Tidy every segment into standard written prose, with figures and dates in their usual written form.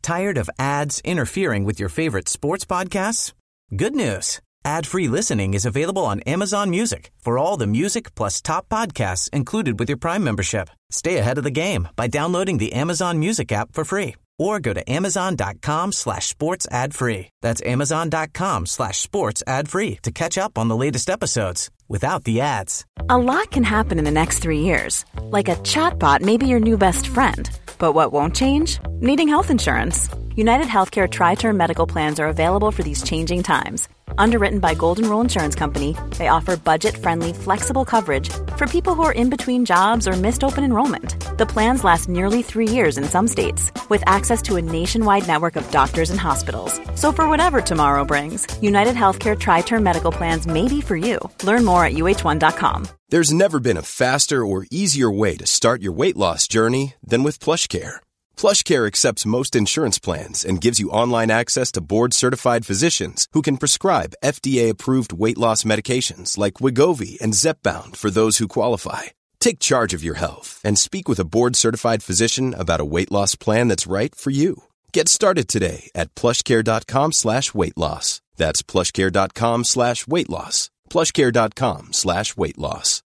Tired of ads interfering with your favorite sports podcasts? Good news. Ad-free listening is available on Amazon Music for all the music plus top podcasts included with your Prime membership. Stay ahead of the game by downloading the Amazon Music app for free or go to amazon.com/sports ad free. That's amazon.com/sports ad free to catch up on the latest episodes without the ads. A lot can happen in the next 3 years. Like a chatbot may be your new best friend. But what won't change? Needing health insurance. United Healthcare Tri-Term Medical Plans are available for these changing times. Underwritten by Golden Rule Insurance Company, they offer budget-friendly, flexible coverage for people who are in between jobs or missed open enrollment. The plans last nearly 3 years in some states, with access to a nationwide network of doctors and hospitals. So for whatever tomorrow brings, United Healthcare Tri-Term Medical Plans may be for you. Learn more at uh1.com. There's never been a faster or easier way to start your weight loss journey than with PlushCare. PlushCare accepts most insurance plans and gives you online access to board-certified physicians who can prescribe FDA-approved weight loss medications like Wegovy and Zepbound for those who qualify. Take charge of your health and speak with a board-certified physician about a weight loss plan that's right for you. Get started today at plushcare.com/weight loss. That's plushcare.com/weight loss. plushcare.com/weight loss.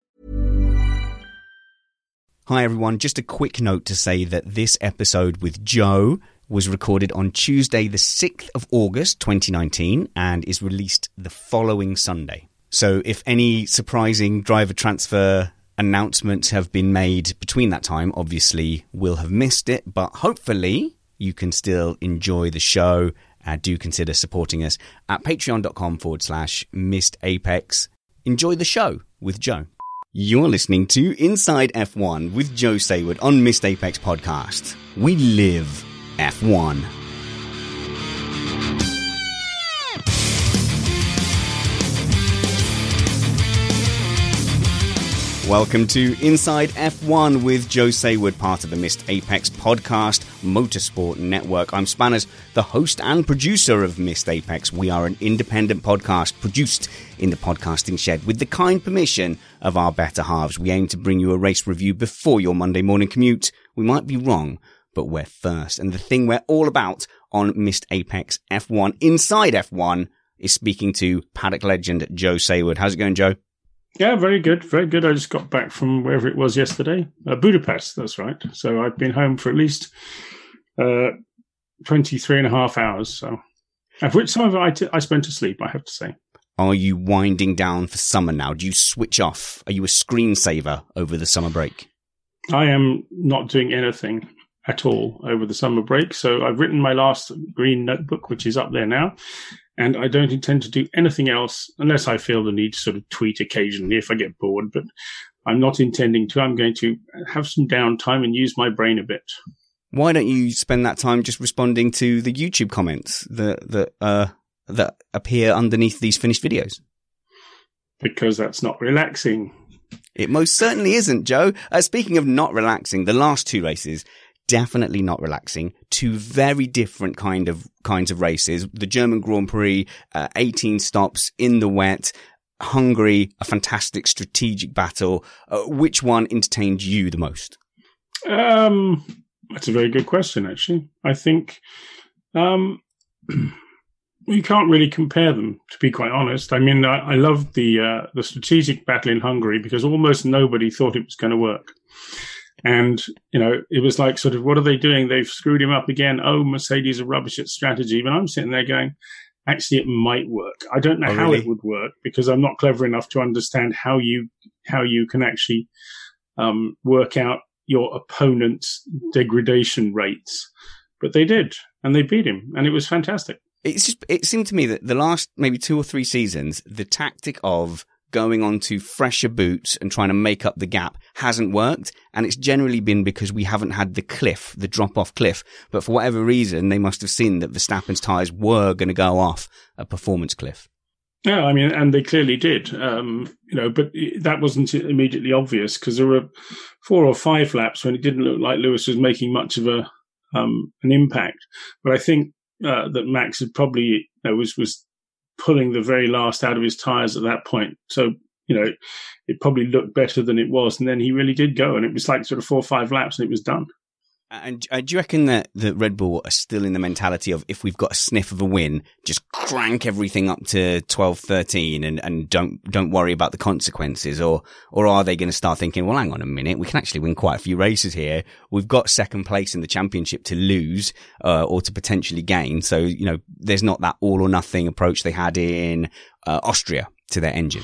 Hi everyone, just a quick note to say that this episode with Joe was recorded on Tuesday the 6th of August 2019 and is released the following Sunday. So if any surprising driver transfer announcements have been made between that time, obviously we'll have missed it, but hopefully you can still enjoy the show. Do consider supporting us at patreon.com/missedapex. Enjoy the show with Joe. You're listening to Inside F1 with Joe Sayward on Missed Apex Podcast. We live F1. Welcome to Inside F1 with Joe Sayward, part of the Missed Apex Podcast Motorsport Network. I'm Spanners, the host and producer of Missed Apex. We are an independent podcast produced in the podcasting shed with the kind permission of our better halves. We aim to bring you a race review before your Monday morning commute. We might be wrong, but we're first. And the thing we're all about on Missed Apex F1 Inside F1 is speaking to paddock legend Joe Sayward. How's it going, Joe? Yeah, very good, very good. I just got back from wherever it was yesterday. Budapest, that's right. So I've been home for at least 23 and a half hours. So, of which some of it I spent asleep, I have to say. Are you winding down for summer now? Do you switch off? Are you a screensaver over the summer break? I am not doing anything at all over the summer break. So I've written my last green notebook, which is up there now. And I don't intend to do anything else unless I feel the need to sort of tweet occasionally if I get bored. But I'm not intending to. I'm going to have some downtime and use my brain a bit. Why don't you spend that time just responding to the YouTube comments that appear underneath these finished videos? Because that's not relaxing. It most certainly isn't, Joe. Speaking of not relaxing, the last two races, definitely not relaxing. Two very different kinds of races. The German Grand Prix, 18 stops in the wet. Hungary, a fantastic strategic battle. Which one entertained you the most? That's a very good question, actually. I think you can't really compare them, to be quite honest. I mean, I loved the strategic battle in Hungary because almost nobody thought it was going to work. And, you know, it was like sort of, what are they doing? They've screwed him up again. Oh, Mercedes are rubbish at strategy. But I'm sitting there going, actually, it might work. I don't know how it would work because I'm not clever enough to understand how you can actually work out your opponent's degradation rates. But they did, and they beat him, and it was fantastic. It seemed to me that the last maybe 2 or 3 seasons, the tactic of going on to fresher boots and trying to make up the gap hasn't worked. And it's generally been because we haven't had the drop-off cliff. But for whatever reason, they must have seen that Verstappen's tyres were going to go off a performance cliff. Yeah, I mean, and they clearly did, but that wasn't immediately obvious because there were 4 or 5 laps when it didn't look like Lewis was making much of an impact. But I think that Max had probably was pulling the very last out of his tyres at that point. So, it probably looked better than it was. And then he really did go. And it was like sort of 4 or 5 laps and it was done. And do you reckon that Red Bull are still in the mentality of, if we've got a sniff of a win, just crank everything up to 12, 13 and don't worry about the consequences? Or are they going to start thinking, well, hang on a minute, we can actually win quite a few races here. We've got second place in the championship to lose, or to potentially gain. So, there's not that all or nothing approach they had in Austria to their engine.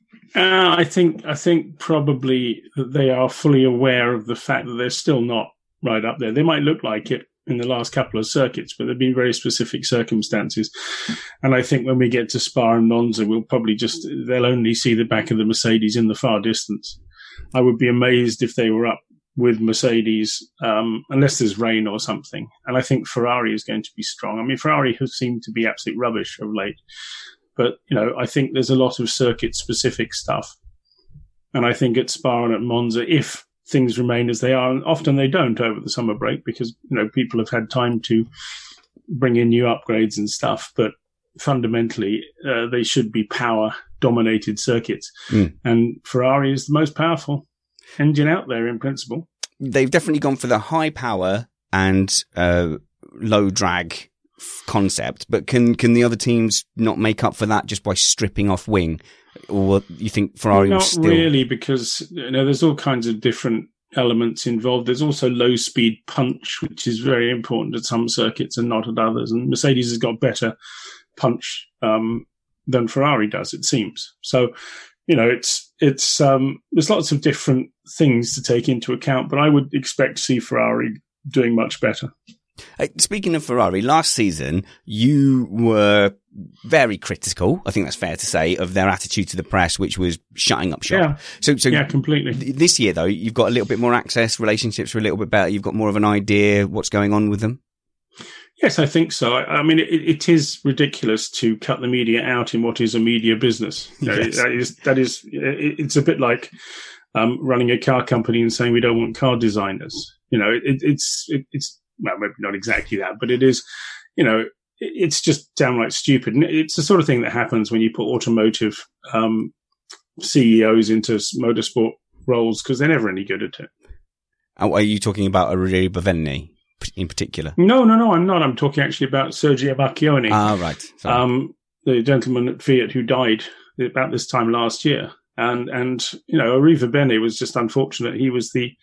I think probably that they are fully aware of the fact that they're still not right up there. They might look like it in the last couple of circuits, but there have been very specific circumstances. And I think when we get to Spa and Monza, they'll only see the back of the Mercedes in the far distance. I would be amazed if they were up with Mercedes, unless there's rain or something. And I think Ferrari is going to be strong. I mean, Ferrari has seemed to be absolute rubbish of late. But, I think there's a lot of circuit-specific stuff. And I think at Spa and at Monza, if things remain as they are, and often they don't over the summer break because, people have had time to bring in new upgrades and stuff. But fundamentally, they should be power-dominated circuits. And Ferrari is the most powerful engine out there in principle. They've definitely gone for the high power and low drag concept, but can the other teams not make up for that just by stripping off wing? Or you think Ferrari will still... Not really, because there's all kinds of different elements involved. There's also low speed punch, which is very important at some circuits and not at others. And Mercedes has got better punch than Ferrari does, it seems. So, it's there's lots of different things to take into account, but I would expect to see Ferrari doing much better. Speaking of Ferrari, last season, you were very critical, I think that's fair to say, of their attitude to the press, which was shutting up shop. So yeah, completely. This year, though, you've got a little bit more access, relationships are a little bit better, you've got more of an idea what's going on with them? Yes, I think so. I mean, it is ridiculous to cut the media out in what is a media business. Yes. It's a bit like running a car company and saying we don't want car designers. It's well, maybe not exactly that, but it is, it's just downright stupid. And it's the sort of thing that happens when you put automotive CEOs into motorsport roles because they're never any good at it. Are you talking about Aurelio Bavenni in particular? No, I'm not. I'm talking actually about Sergio Marchionne. Ah, right. Sorry. The gentleman at Fiat who died about this time last year. And Aurelio Bavenni was just unfortunate. He was the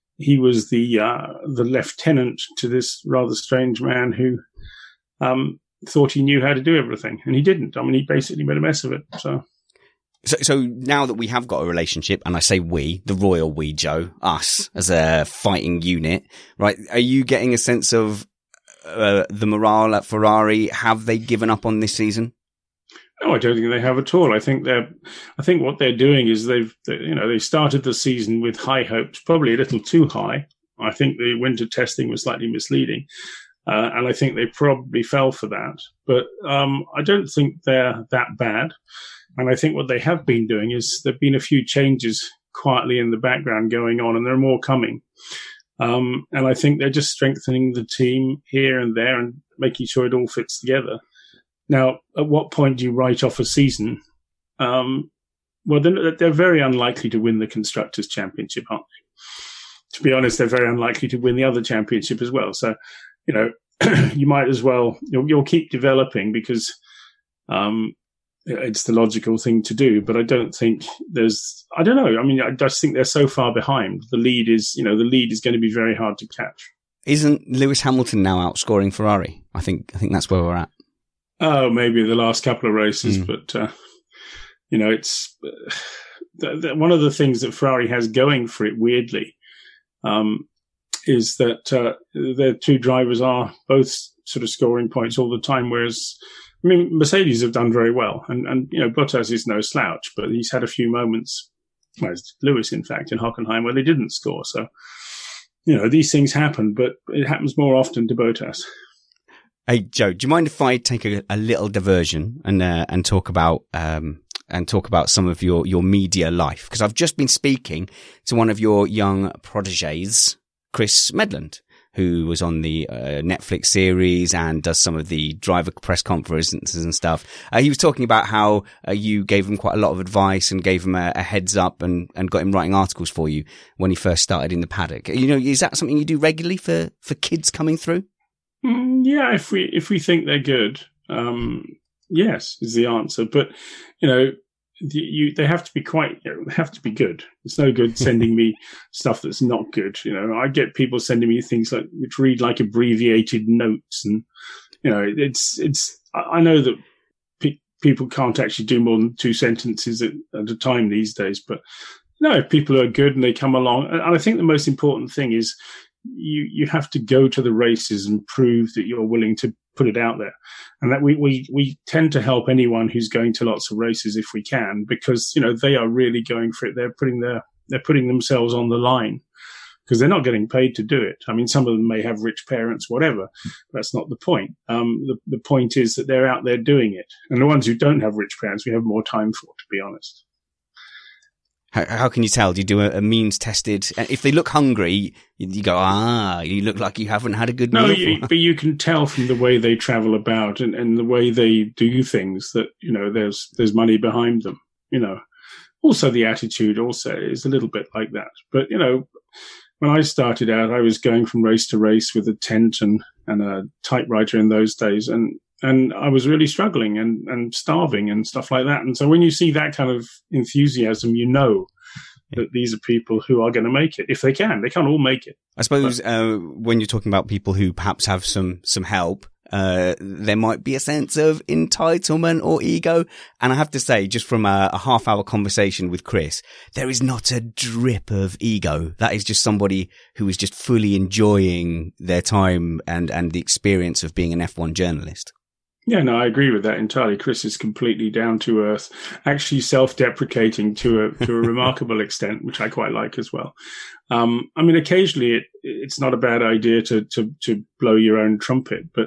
lieutenant to this rather strange man who thought he knew how to do everything, and he didn't. I mean, he basically made a mess of it. So now that we have got a relationship, and I say we, the royal we, Joe, us as a fighting unit, right? Are you getting a sense of the morale at Ferrari? Have they given up on this season? No, I don't think they have at all. I think what they're doing is they started the season with high hopes, probably a little too high. I think the winter testing was slightly misleading, and I think they probably fell for that. But I don't think they're that bad. And I think what they have been doing is there've been a few changes quietly in the background going on, and there are more coming. And I think they're just strengthening the team here and there and making sure it all fits together. Now, at what point do you write off a season? Well, they're very unlikely to win the Constructors' Championship, aren't they? To be honest, they're very unlikely to win the other championship as well. So, you might as well, you'll keep developing because it's the logical thing to do. But I don't think I don't know. I mean, I just think they're so far behind. The lead is going to be very hard to catch. Isn't Lewis Hamilton now outscoring Ferrari? I think that's where we're at. Oh, maybe the last couple of races, but, it's one of the things that Ferrari has going for it, weirdly, is that their two drivers are both sort of scoring points all the time, whereas, I mean, Mercedes have done very well, and Bottas is no slouch, but he's had a few moments, well, Lewis, in fact, in Hockenheim, where they didn't score. So, these things happen, but it happens more often to Bottas. Hey, Joe, do you mind if I take a little diversion and talk about some of your media life? Because I've just been speaking to one of your young protégés, Chris Medland, who was on the Netflix series and does some of the driver press conferences and stuff. He was talking about how you gave him quite a lot of advice and gave him a heads up and got him writing articles for you when he first started in the paddock. You know, is that something you do regularly for kids coming through? Yeah, if we think they're good, yes, is the answer. But you know, they have to be they have to be good. It's no good sending me stuff that's not good. You know, I get people sending me things which read like abbreviated notes, and you know, I know that people can't actually do more than 2 sentences at a time these days. But no, if people are good and they come along, and I think the most important thing is you have to go to the races and prove that you're willing to put it out there. And that we tend to help anyone who's going to lots of races if we can, because, you know, they are really going for it. They're putting themselves on the line because they're not getting paid to do it. I mean, some of them may have rich parents, whatever. That's not the point. The point is that they're out there doing it. And the ones who don't have rich parents, we have more time for, to be honest. How can you tell? Do you do a means tested? If they look hungry, you go, you look like you haven't had a good meal. No, but you can tell from the way they travel about and the way they do things that, you know, there's money behind them, you know. Also the attitude also is a little bit like that. But, you know, when I started out, I was going from race to race with a tent and a typewriter in those days. And I was really struggling and starving and stuff like that. And so when you see that kind of enthusiasm, you know that these are people who are going to make it. If they can. They can't all make it. I suppose when you're talking about people who perhaps have some help, there might be a sense of entitlement or ego. And I have to say, just from a half-hour conversation with Chris, there is not a drip of ego. That is just somebody who is just fully enjoying their time and the experience of being an F1 journalist. Yeah, no, I agree with that entirely. Chris is completely down to earth, actually self-deprecating to a remarkable extent, which I quite like as well. I mean, occasionally it's not a bad idea to blow your own trumpet, but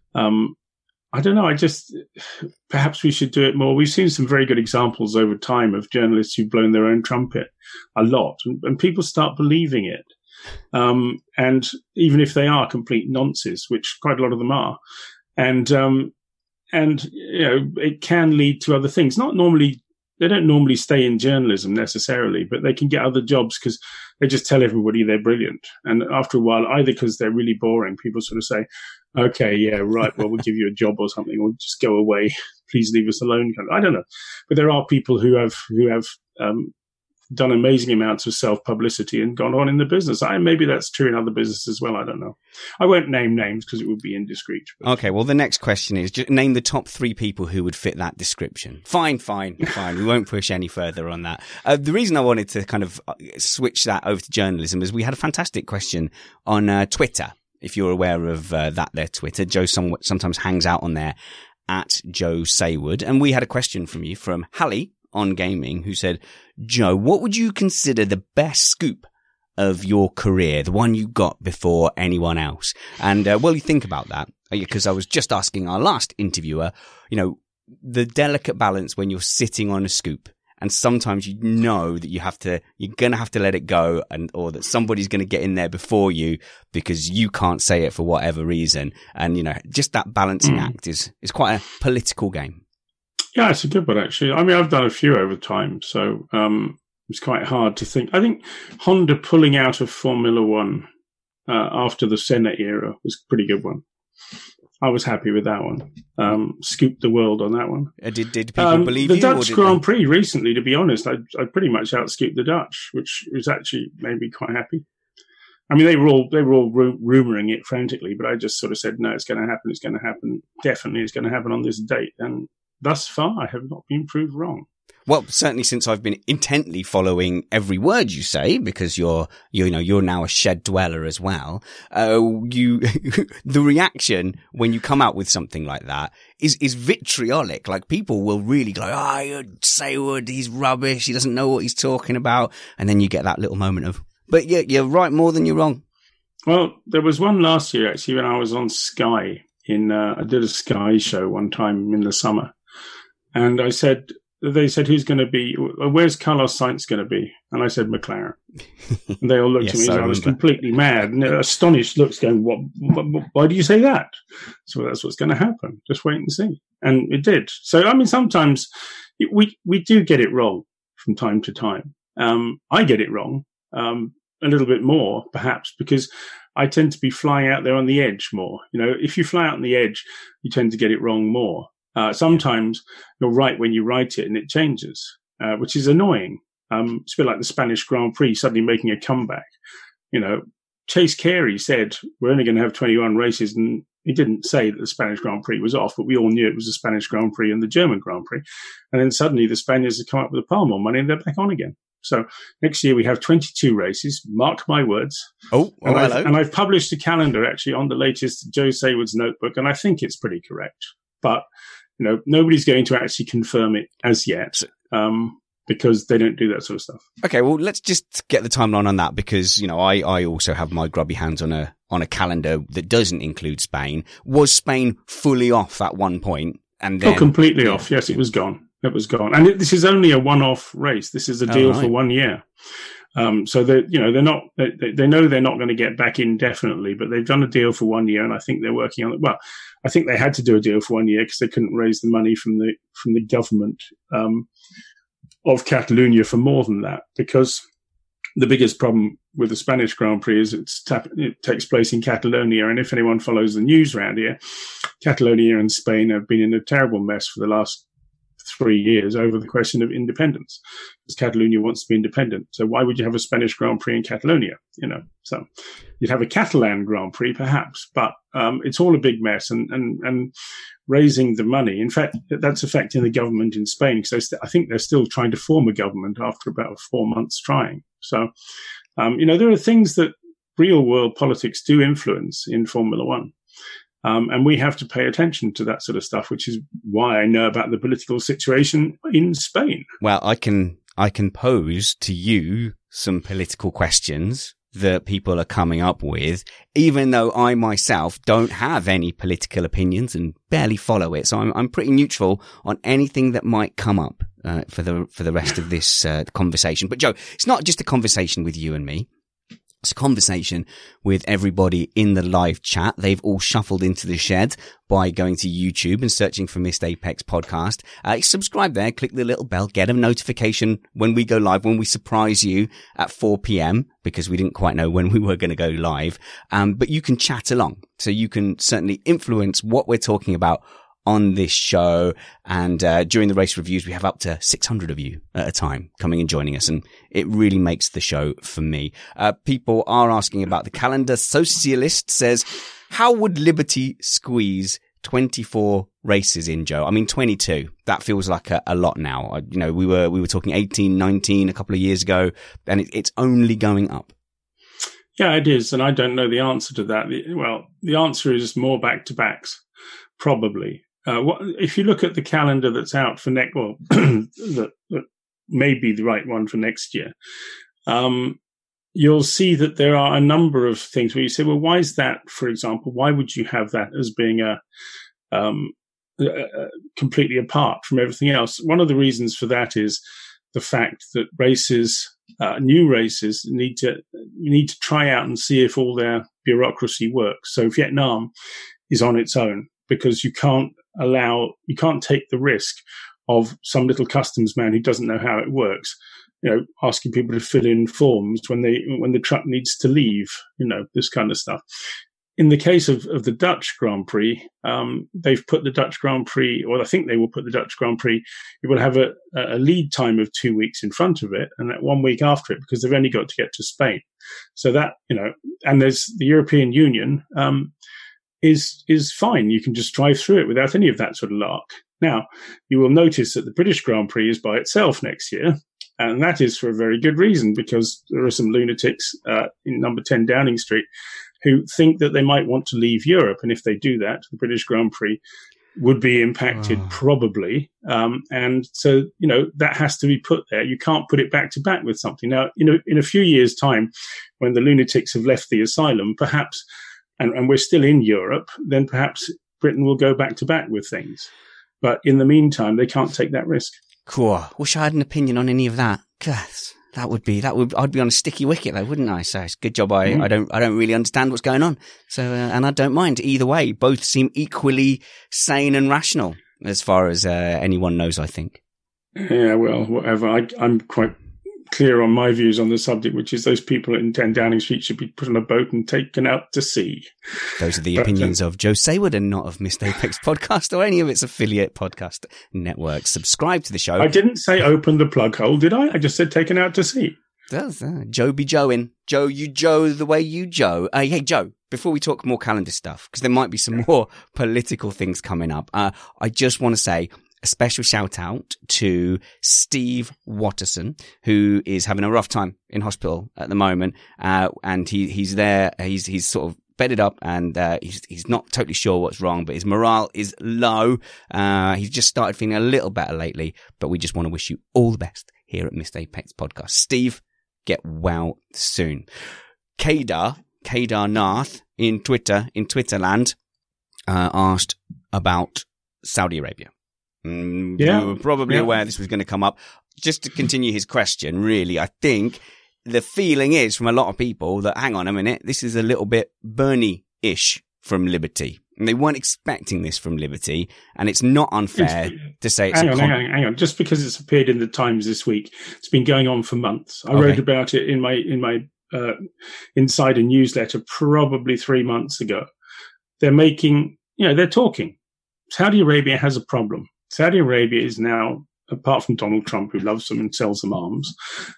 I don't know. Perhaps we should do it more. We've seen some very good examples over time of journalists who've blown their own trumpet a lot, and people start believing it. And even if they are complete nonsense, which quite a lot of them are, and, you know, it can lead to other things. They don't normally stay in journalism necessarily, but they can get other jobs because they just tell everybody they're brilliant. And after a while, either because they're really boring, people sort of say, okay, yeah, right, well, we'll give you a job or something, or just go away. Please leave us alone. I don't know. But there are people who have done amazing amounts of self-publicity and gone on in the business. Maybe that's true in other businesses as well. I don't know. I won't name names because it would be indiscreet. But. Okay, well, the next question is, just name the top 3 people who would fit that description. Fine. We won't push any further on that. The reason I wanted to kind of switch that over to journalism is we had a fantastic question on Twitter. If you're aware of that, their Twitter, Joe sometimes hangs out on there at Joe Saywood. And we had a question from you from Hallie on Gaming, who said, Joe, what would you consider the best scoop of your career, the one you got before anyone else? And while you think about that, because I was just asking our last interviewer, you know, the delicate balance when you're sitting on a scoop, and sometimes you know that you're going to have to let it go, or that somebody's going to get in there before you because you can't say it for whatever reason. And, you know, just that balancing act is quite a political game. Yeah, it's a good one, actually. I mean, I've done a few over time, so it's quite hard to think. I think Honda pulling out of Formula One after the Senna era was a pretty good one. I was happy with that one. Scooped the world on that one. Did people believe you? The Dutch Grand Prix recently, to be honest, I pretty much outscooped the Dutch, which was actually made me quite happy. I mean, they were all rumouring it frantically, but I just sort of said, no, it's going to happen. It's going to happen. Definitely, it's going to happen on this date. And thus far, I have not been proved wrong. Well, certainly since I've been intently following every word you say, because you're now a shed dweller as well. The reaction when you come out with something like that is vitriolic. Like, people will really go, Saywood, he's rubbish. He doesn't know what he's talking about. And then you get that little moment of, but yeah, you're right more than you're wrong. Well, there was one last year, actually, when I was on Sky I did a Sky show one time in the summer. And I said, they said, where's Carlos Sainz going to be? And I said, McLaren. And they all looked at me as I was completely mad and astonished looks going, why do you say that? So that's what's going to happen. Just wait and see. And it did. So, I mean, sometimes we do get it wrong from time to time. I get it wrong a little bit more, perhaps, because I tend to be flying out there on the edge more. You know, if you fly out on the edge, you tend to get it wrong more. Sometimes you're right when you write it and it changes, which is annoying. It's a bit like the Spanish Grand Prix suddenly making a comeback. You know, Chase Carey said, we're only going to have 21 races, and he didn't say that the Spanish Grand Prix was off, but we all knew it was the Spanish Grand Prix and the German Grand Prix. And then suddenly the Spaniards have come up with a pile more money and they're back on again. So next year we have 22 races. Mark my words. Oh, hello. And I've published a calendar actually on the latest Joe Saywood's notebook, and I think it's pretty correct. But, you know, nobody's going to actually confirm it as yet. Because they don't do that sort of stuff. Okay, well, let's just get the timeline on that, because, you know, I also have my grubby hands on a calendar that doesn't include Spain. Was Spain fully off at one point? And then, completely off. Yes, it was gone. It was gone. And this is only a one-off race. This is a deal for 1 year. So they know they're not going to get back indefinitely, but they've done a deal for 1 year, and I think they're working on it. Well, I think they had to do a deal for 1 year because they couldn't raise the money from the government of Catalonia for more than that, because the biggest problem with the Spanish Grand Prix is it takes place in Catalonia. And if anyone follows the news around here, Catalonia and Spain have been in a terrible mess for the last 3 years over the question of independence, because Catalonia wants to be independent. So why would you have a Spanish Grand Prix in Catalonia? You know, so you'd have a Catalan Grand Prix perhaps, but it's all a big mess, and raising the money. In fact, that's affecting the government in Spain, because I think they're still trying to form a government after about 4 months trying. So, there are things that real world politics do influence in Formula One. And we have to pay attention to that sort of stuff, which is why I know about the political situation in Spain. Well, I can pose to you some political questions that people are coming up with, even though I myself don't have any political opinions and barely follow it. So I'm pretty neutral on anything that might come up for the rest of this conversation. But Joe, it's not just a conversation with you and me. It's a conversation with everybody in the live chat. They've all shuffled into the shed by going to YouTube and searching for Missed Apex Podcast. Subscribe there, click the little bell, get a notification when we go live, when we surprise you at 4 p.m, because we didn't quite know when we were going to go live. But you can chat along. So you can certainly influence what we're talking about on this show. And during the race reviews, we have up to 600 of you at a time coming and joining us, and it really makes the show for me. People are asking about the calendar. Socialist says, how would Liberty squeeze 24 races in, Joe? I mean, 22, that feels like a lot now. We were talking 18, 19 a couple of years ago, and it's only going up. Yeah, it is. And I don't know the answer to that. The answer is more back-to-backs, probably. If you look at the calendar that's out for that may be the right one for next year, you'll see that there are a number of things where you say, well, why is that, for example? Why would you have that as being completely apart from everything else? One of the reasons for that is the fact that new races need to try out and see if all their bureaucracy works. So Vietnam is on its own, because you can't take the risk of some little customs man who doesn't know how it works, asking people to fill in forms when the truck needs to leave, this kind of stuff. In the case of the Dutch Grand Prix, they've put the Dutch Grand Prix, or I think they will put the Dutch Grand Prix, it will have a lead time of 2 weeks in front of it, and that 1 week after it, because they've only got to get to Spain. So that, and there's the European Union, is fine. You can just drive through it without any of that sort of lark. Now, you will notice that the British Grand Prix is by itself next year, and that is for a very good reason, because there are some lunatics in number 10 Downing Street who think that they might want to leave Europe, and if they do that, the British Grand Prix would be impacted probably. And so, that has to be put there. You can't put it back to back with something. Now, in a few years' time, when the lunatics have left the asylum, perhaps, and we're still in Europe, then perhaps Britain will go back to back with things. But in the meantime, they can't take that risk. Cool. Wish I had an opinion on any of that. Gosh, I'd be on a sticky wicket though, wouldn't I? So it's a good job I don't really understand what's going on. So, and I don't mind either way. Both seem equally sane and rational as far as anyone knows, I think. Yeah, well, whatever. I'm quite clear on my views on the subject, which is those people in 10 Downing Street should be put on a boat and taken out to sea. Those are the opinions of Joe Saywood and not of Missed Apex Podcast or any of its affiliate podcast networks. Subscribe to the show. I didn't say open the plug hole, did I? I just said taken out to sea. Does Joe be Joeing? Joe, you Joe the way you Joe. Hey, Joe, before we talk more calendar stuff, because there might be some more political things coming up, I just want to say a special shout out to Steve Watterson, who is having a rough time in hospital at the moment. And he's there. He's sort of bedded up and, he's not totally sure what's wrong, but his morale is low. He's just started feeling a little better lately, but we just want to wish you all the best here at Missed Apex Podcast. Steve, get well soon. Kedar Nath in Twitterland, asked about Saudi Arabia. Yeah. You were probably aware this was going to come up. Just to continue his question, really, I think the feeling is from a lot of people that, hang on a minute, this is a little bit Bernie-ish from Liberty. And they weren't expecting this from Liberty. And it's not unfair to say it's hang on. Just because it's appeared in the Times this week, it's been going on for months. I wrote about it in my Insider newsletter probably 3 months ago. They're talking. Saudi Arabia has a problem. Saudi Arabia is now, apart from Donald Trump, who loves them and sells them arms,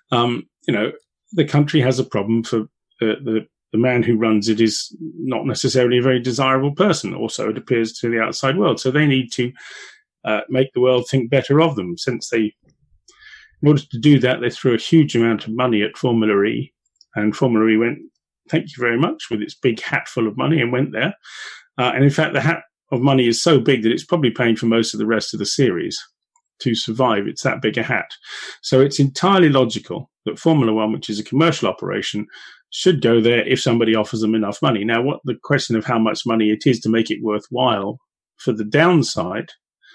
the country has a problem. For the man who runs it is not necessarily a very desirable person. Also, it appears to the outside world. So they need to make the world think better of them. In order to do that, they threw a huge amount of money at Formula E, and Formula E went, "Thank you very much," with its big hat full of money, and went there. And in fact, the hat of money is so big that it's probably paying for most of the rest of the series to survive. It's that big a hat. So it's entirely logical that Formula One, which is a commercial operation, should go there if somebody offers them enough money. Now, what the question of how much money it is to make it worthwhile for the downside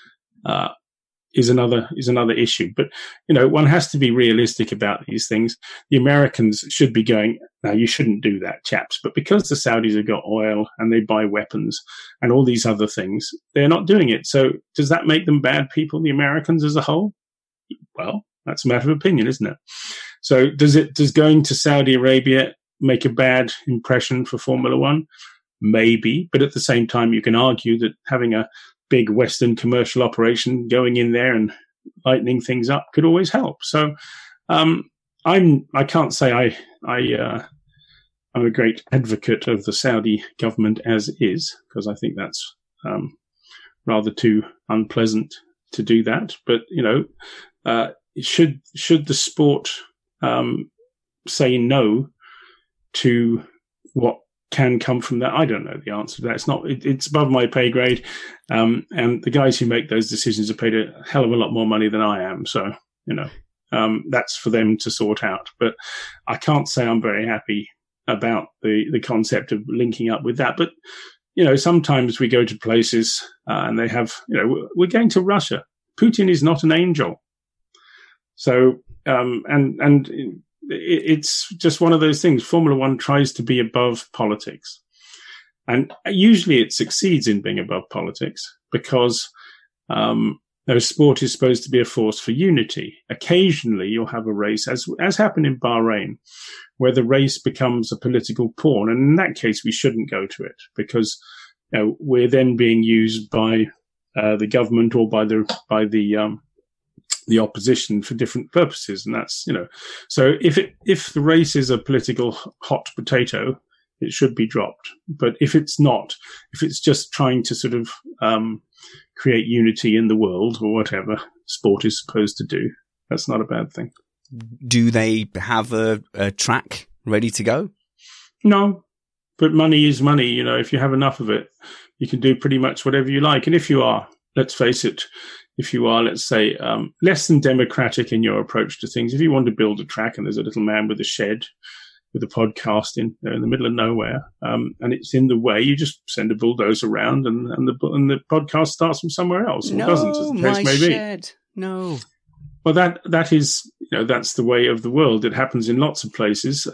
is another issue. But, one has to be realistic about these things. The Americans should be going, "Now, you shouldn't do that, chaps." But because the Saudis have got oil and they buy weapons and all these other things, they're not doing it. So does that make them bad people, the Americans as a whole? Well, that's a matter of opinion, isn't it? So does going to Saudi Arabia make a bad impression for Formula One? Maybe. But at the same time, you can argue that having a big Western commercial operation going in there and lightening things up could always help. So, I can't say I'm a great advocate of the Saudi government as is, because I think that's rather too unpleasant to do that. But should the sport say no to what can come from that? I don't know the answer to that. It's above my pay grade. And the guys who make those decisions are paid a hell of a lot more money than I am. So, that's for them to sort out. But I can't say I'm very happy about the concept of linking up with that. But, sometimes we go to places and they have, we're going to Russia. Putin is not an angel. So, it's just one of those things. Formula One tries to be above politics. And usually it succeeds in being above politics because sport is supposed to be a force for unity. Occasionally you'll have a race, as happened in Bahrain, where the race becomes a political pawn. And in that case, we shouldn't go to it because we're then being used by the government or by the opposition for different purposes. And that's, so if the race is a political hot potato, it should be dropped. But if it's not, if it's just trying to sort of create unity in the world or whatever sport is supposed to do, that's not a bad thing. Do they have a track ready to go? No, but money is money. If you have enough of it, you can do pretty much whatever you like. And if you are, let's face it, if you are, let's say, less than democratic in your approach to things, if you want to build a track and there's a little man with a shed with a podcast in the middle of nowhere, and it's in the way, you just send a bulldozer around and the podcast starts from somewhere else. Or doesn't, as the case may be. Shed. No. Well, that is, that's the way of the world. It happens in lots of places.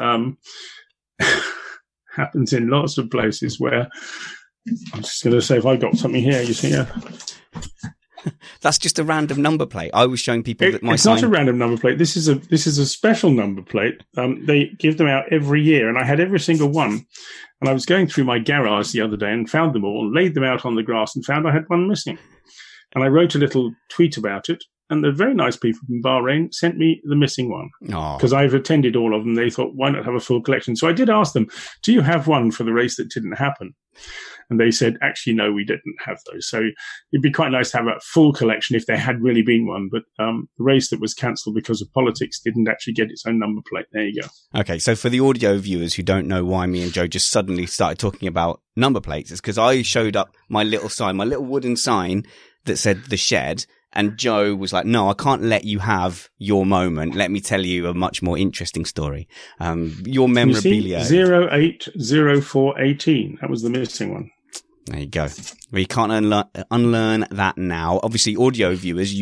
Happens in lots of places where, I'm just going to say, if I got something here, you see, that's just a random number plate. I was showing people that it's not a random number plate. This is a special number plate. They give them out every year, and I had every single one. And I was going through my garage the other day and found them all, and laid them out on the grass, and found I had one missing. And I wrote a little tweet about it. And the very nice people from Bahrain sent me the missing one because I've attended all of them. They thought, why not have a full collection? So I did ask them, do you have one for the race that didn't happen? And they said, actually, no, we didn't have those. So it'd be quite nice to have a full collection if there had really been one. But the race that was cancelled because of politics didn't actually get its own number plate. There you go. Okay, so for the audio viewers who don't know why me and Joe just suddenly started talking about number plates, it's because I showed up my little sign, my little wooden sign that said The Shed. And Joe was like, no, I can't let you have your moment. Let me tell you a much more interesting story. Your memorabilia. 080418. That was the missing one. There you go. Well, you can't unlearn that now. Obviously, audio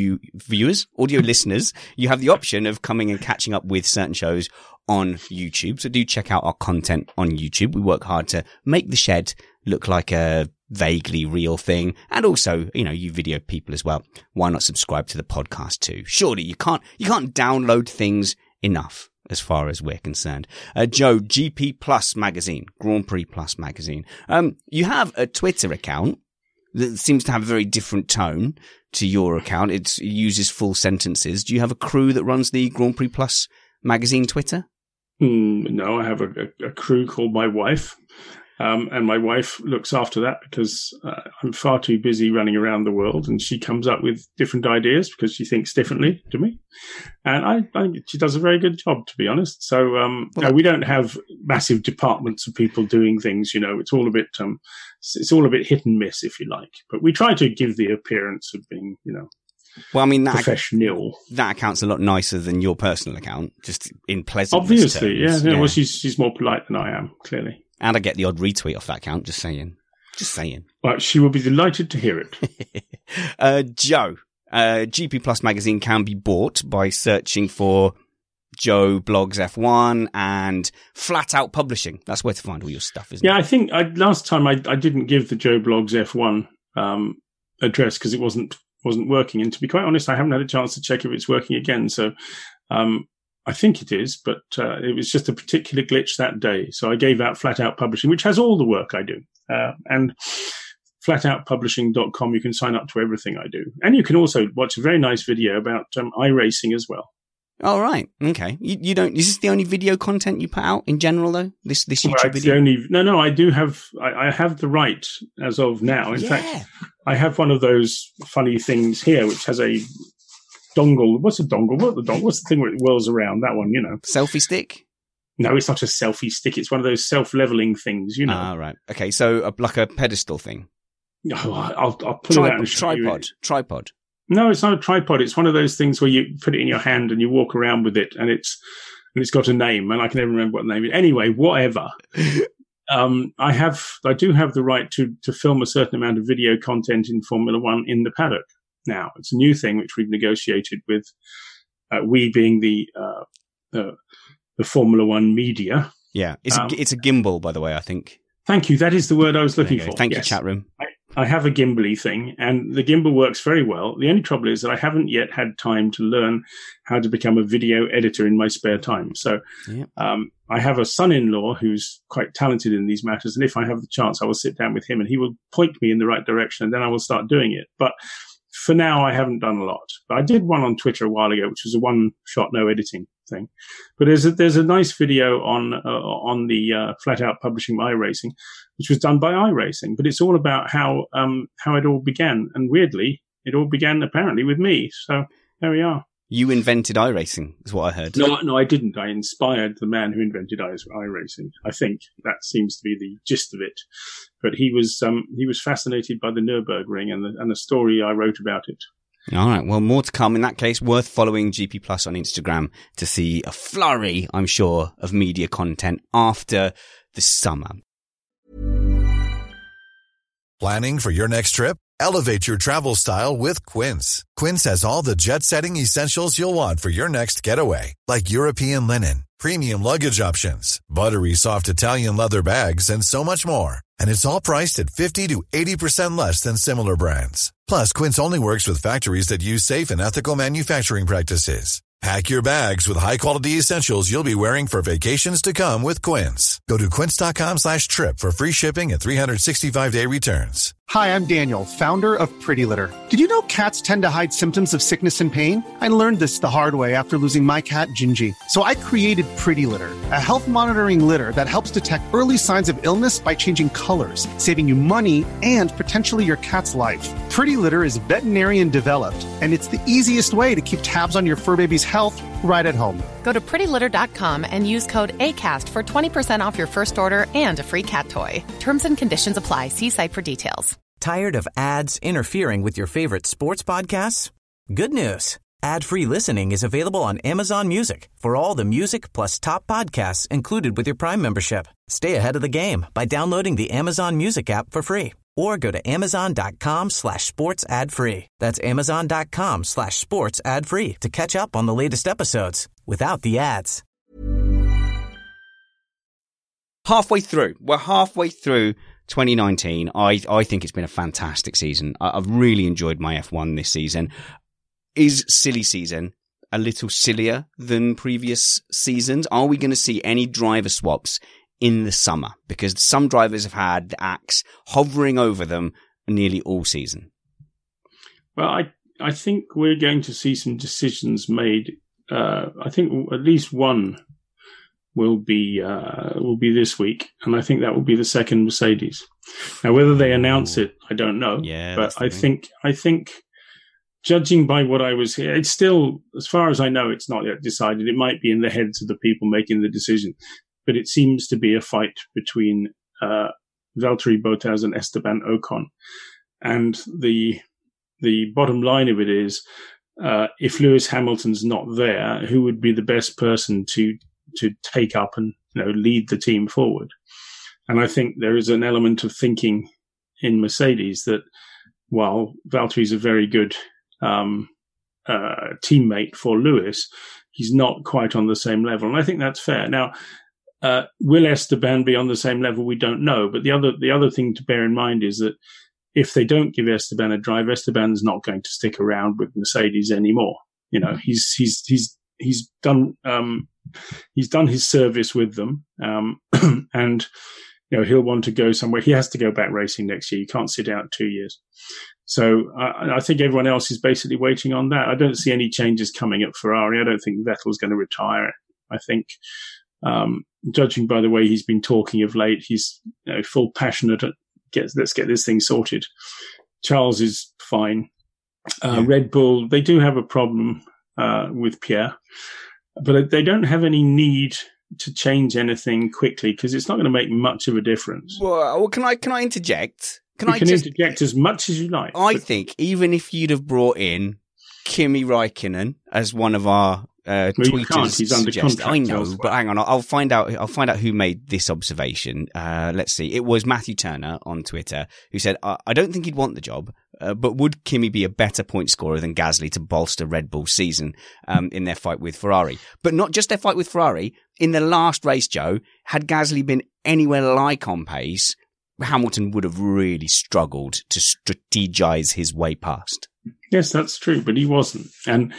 listeners, you have the option of coming and catching up with certain shows on YouTube. So do check out our content on YouTube. We work hard to make The Shed look like a vaguely real thing. And also, you video people as well. Why not subscribe to the podcast too? Surely you can't download things enough as far as we're concerned. Joe, GP Plus magazine, Grand Prix Plus magazine. You have a Twitter account that seems to have a very different tone to your account. It uses full sentences. Do you have a crew that runs the Grand Prix Plus magazine Twitter? No, I have a crew called my wife. And my wife looks after that because I'm far too busy running around the world, and she comes up with different ideas because she thinks differently to me. And I think she does a very good job, to be honest. So no, we don't have massive departments of people doing things. It's all a bit hit and miss, if you like. But we try to give the appearance of being, well, I mean, professional. That account's a lot nicer than your personal account, just in pleasant Obviously, terms. Yeah. Well, she's more polite than I am, clearly. And I get the odd retweet off that account, just saying. Well, she will be delighted to hear it. Joe, GP Plus magazine can be bought by searching for Joe Blogs F1 and Flat Out Publishing. That's where to find all your stuff, isn't it? Yeah, I think last time I didn't give the Joe Blogs F1 address because it wasn't working. And to be quite honest, I haven't had a chance to check if it's working again. So I think it is, but it was just a particular glitch that day. So I gave out Flat Out Publishing, which has all the work I do. And flatoutpublishing.com, you can sign up to everything I do. And you can also watch a very nice video about iRacing as well. All right. Okay. You don't, is this the only video content you put out in general, though? This YouTube video? No, I do have, I have the right as of now. In fact, I have one of those funny things here, which has a dongle. What's a dongle? What's the thing where it whirls around? That one, Selfie stick? No, it's not a selfie stick. It's one of those self-leveling things, Ah, right. Okay, so like a pedestal thing. Oh, I'll pull it out and show you. Tripod. No, it's not a tripod. It's one of those things where you put it in your hand and you walk around with it, and it's got a name, and I can never remember what the name is. Anyway, whatever. I do have the right to film a certain amount of video content in Formula One in the paddock. Now, it's a new thing which we've negotiated with, we being the Formula One media. Yeah, it's a gimbal, by the way, I think. Thank you. That is the word I was looking for. Thank you, chat room. I have a gimbally thing, and the gimbal works very well. The only trouble is that I haven't yet had time to learn how to become a video editor in my spare time. So I have a son-in-law who's quite talented in these matters, and if I have the chance, I will sit down with him, and he will point me in the right direction, and then I will start doing it. But for now, I haven't done a lot. But I did one on Twitter a while ago, which was a one-shot, no editing thing. But there's a nice video on the Flat Out Publishing iRacing, which was done by iRacing. But it's all about how it all began. And weirdly, it all began apparently with me. So there we are. You invented iRacing, is what I heard. No, I didn't. I inspired the man who invented iRacing. I think that seems to be the gist of it. But he was fascinated by the Nürburgring and the story I wrote about it. All right. Well, more to come. In that case, worth following GP Plus on Instagram to see a flurry, I'm sure, of media content after the summer. Planning for your next trip? Elevate your travel style with Quince. Quince has all the jet-setting essentials you'll want for your next getaway, like European linen, premium luggage options, buttery soft Italian leather bags, and so much more. And it's all priced at 50 to 80% less than similar brands. Plus, Quince only works with factories that use safe and ethical manufacturing practices. Pack your bags with high-quality essentials you'll be wearing for vacations to come with Quince. Go to quince.com/trip for free shipping and 365-day returns. Hi, I'm Daniel, founder of Pretty Litter. Did you know cats tend to hide symptoms of sickness and pain? I learned this the hard way after losing my cat, Gingy. So I created Pretty Litter, a health monitoring litter that helps detect early signs of illness by changing colors, saving you money and potentially your cat's life. Pretty Litter is veterinarian developed, and it's the easiest way to keep tabs on your fur baby's health right at home. Go to prettylitter.com and use code ACAST for 20% off your first order and a free cat toy. Terms and conditions apply. See site for details. Tired of ads interfering with your favorite sports podcasts? Good news. Ad-free listening is available on Amazon Music for all the music plus top podcasts included with your Prime membership. Stay ahead of the game by downloading the Amazon Music app for free or go to amazon.com/sports ad free. That's amazon.com/sports ad free to catch up on the latest episodes without the ads. We're halfway through 2019. I think it's been a fantastic season. I've really enjoyed my F1 this season. Is silly season a little sillier than previous seasons? Are we going to see any driver swaps in the summer? Because some drivers have had the axe hovering over them nearly all season. Well, I think we're going to see some decisions made. I think at least one will be this week, and I think that will be the second Mercedes. Now, whether they announce it, I don't know. Yeah, but I think, judging by what I was here, it's still, as far as I know, it's not yet decided. It might be in the heads of the people making the decision, but it seems to be a fight between Valtteri Bottas and Esteban Ocon, and the bottom line of it is, if Lewis Hamilton's not there, who would be the best person to take up and lead the team forward? And I think there is an element of thinking in Mercedes that while Valtteri's a very good teammate for Lewis, he's not quite on the same level, and I think that's fair. Now, will Esteban be on the same level? We don't know, but the other thing to bear in mind is that if they don't give Esteban a drive, Esteban's not going to stick around with Mercedes anymore. He's done his service with them, and he'll want to go somewhere. He has to go back racing next year. You can't sit out 2 years. So I think everyone else is basically waiting on that. I don't see any changes coming at Ferrari. I don't think Vettel's going to retire. I think, judging by the way he's been talking of late, he's full passionate at let's get this thing sorted. Charles is fine. Red Bull, they do have a problem with Pierre, but they don't have any need to change anything quickly because it's not going to make much of a difference. Well, can I interject? You can interject as much as you like. I think even if you'd have brought in Kimi Räikkönen as one of our tweeters, he's under contract. I know, but hang on, I'll find out who made this observation. Let's see. It was Matthew Turner on Twitter who said, "I don't think he'd want the job, but would Kimi be a better point scorer than Gasly to bolster Red Bull's season in their fight with Ferrari? But not just their fight with Ferrari. In the last race, Joe, had Gasly been anywhere like on pace, Hamilton would have really struggled to strategize his way past." Yes, that's true, but he wasn't, and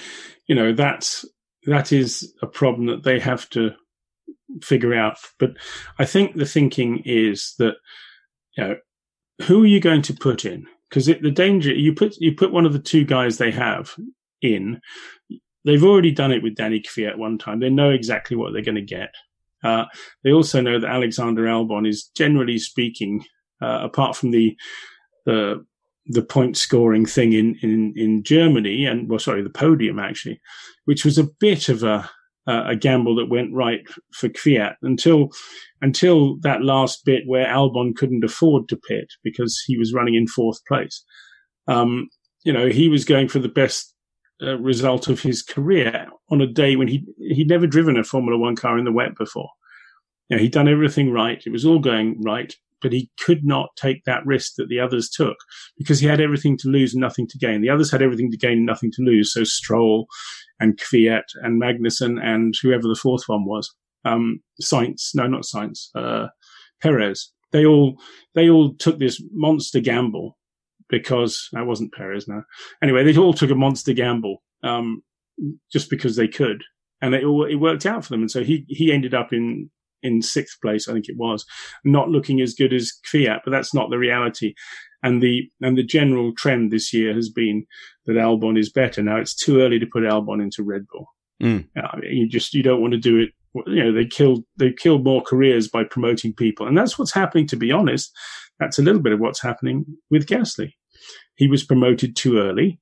that is a problem that they have to figure out. But I think the thinking is that, who are you going to put in? Because the danger, you put one of the two guys they have in. They've already done it with Danny Kvyat one time. They know exactly what they're going to get. They also know that Alexander Albon is, generally speaking, apart from the point scoring thing in Germany, the podium actually, which was a bit of a gamble that went right for Kvyat until that last bit where Albon couldn't afford to pit because he was running in fourth place. He was going for the best result of his career on a day when he'd never driven a Formula One car in the wet before. He'd done everything right. It was all going right. but he could not take that risk that the others took because he had everything to lose and nothing to gain. The others had everything to gain and nothing to lose. So Stroll and Kvyat and Magnussen and whoever the fourth one was, Perez. They all took this monster gamble because that wasn't Perez now. Anyway, they all took a monster gamble, just because they could. And it worked out for them. And so he ended up in sixth place, I think it was, not looking as good as Kvyat, but that's not the reality. And the general trend this year has been that Albon is better. Now it's too early to put Albon into Red Bull. You don't want to do it. You know, they killed more careers by promoting people. And that's what's happening, to be honest. That's a little bit of what's happening with Gasly. He was promoted too early,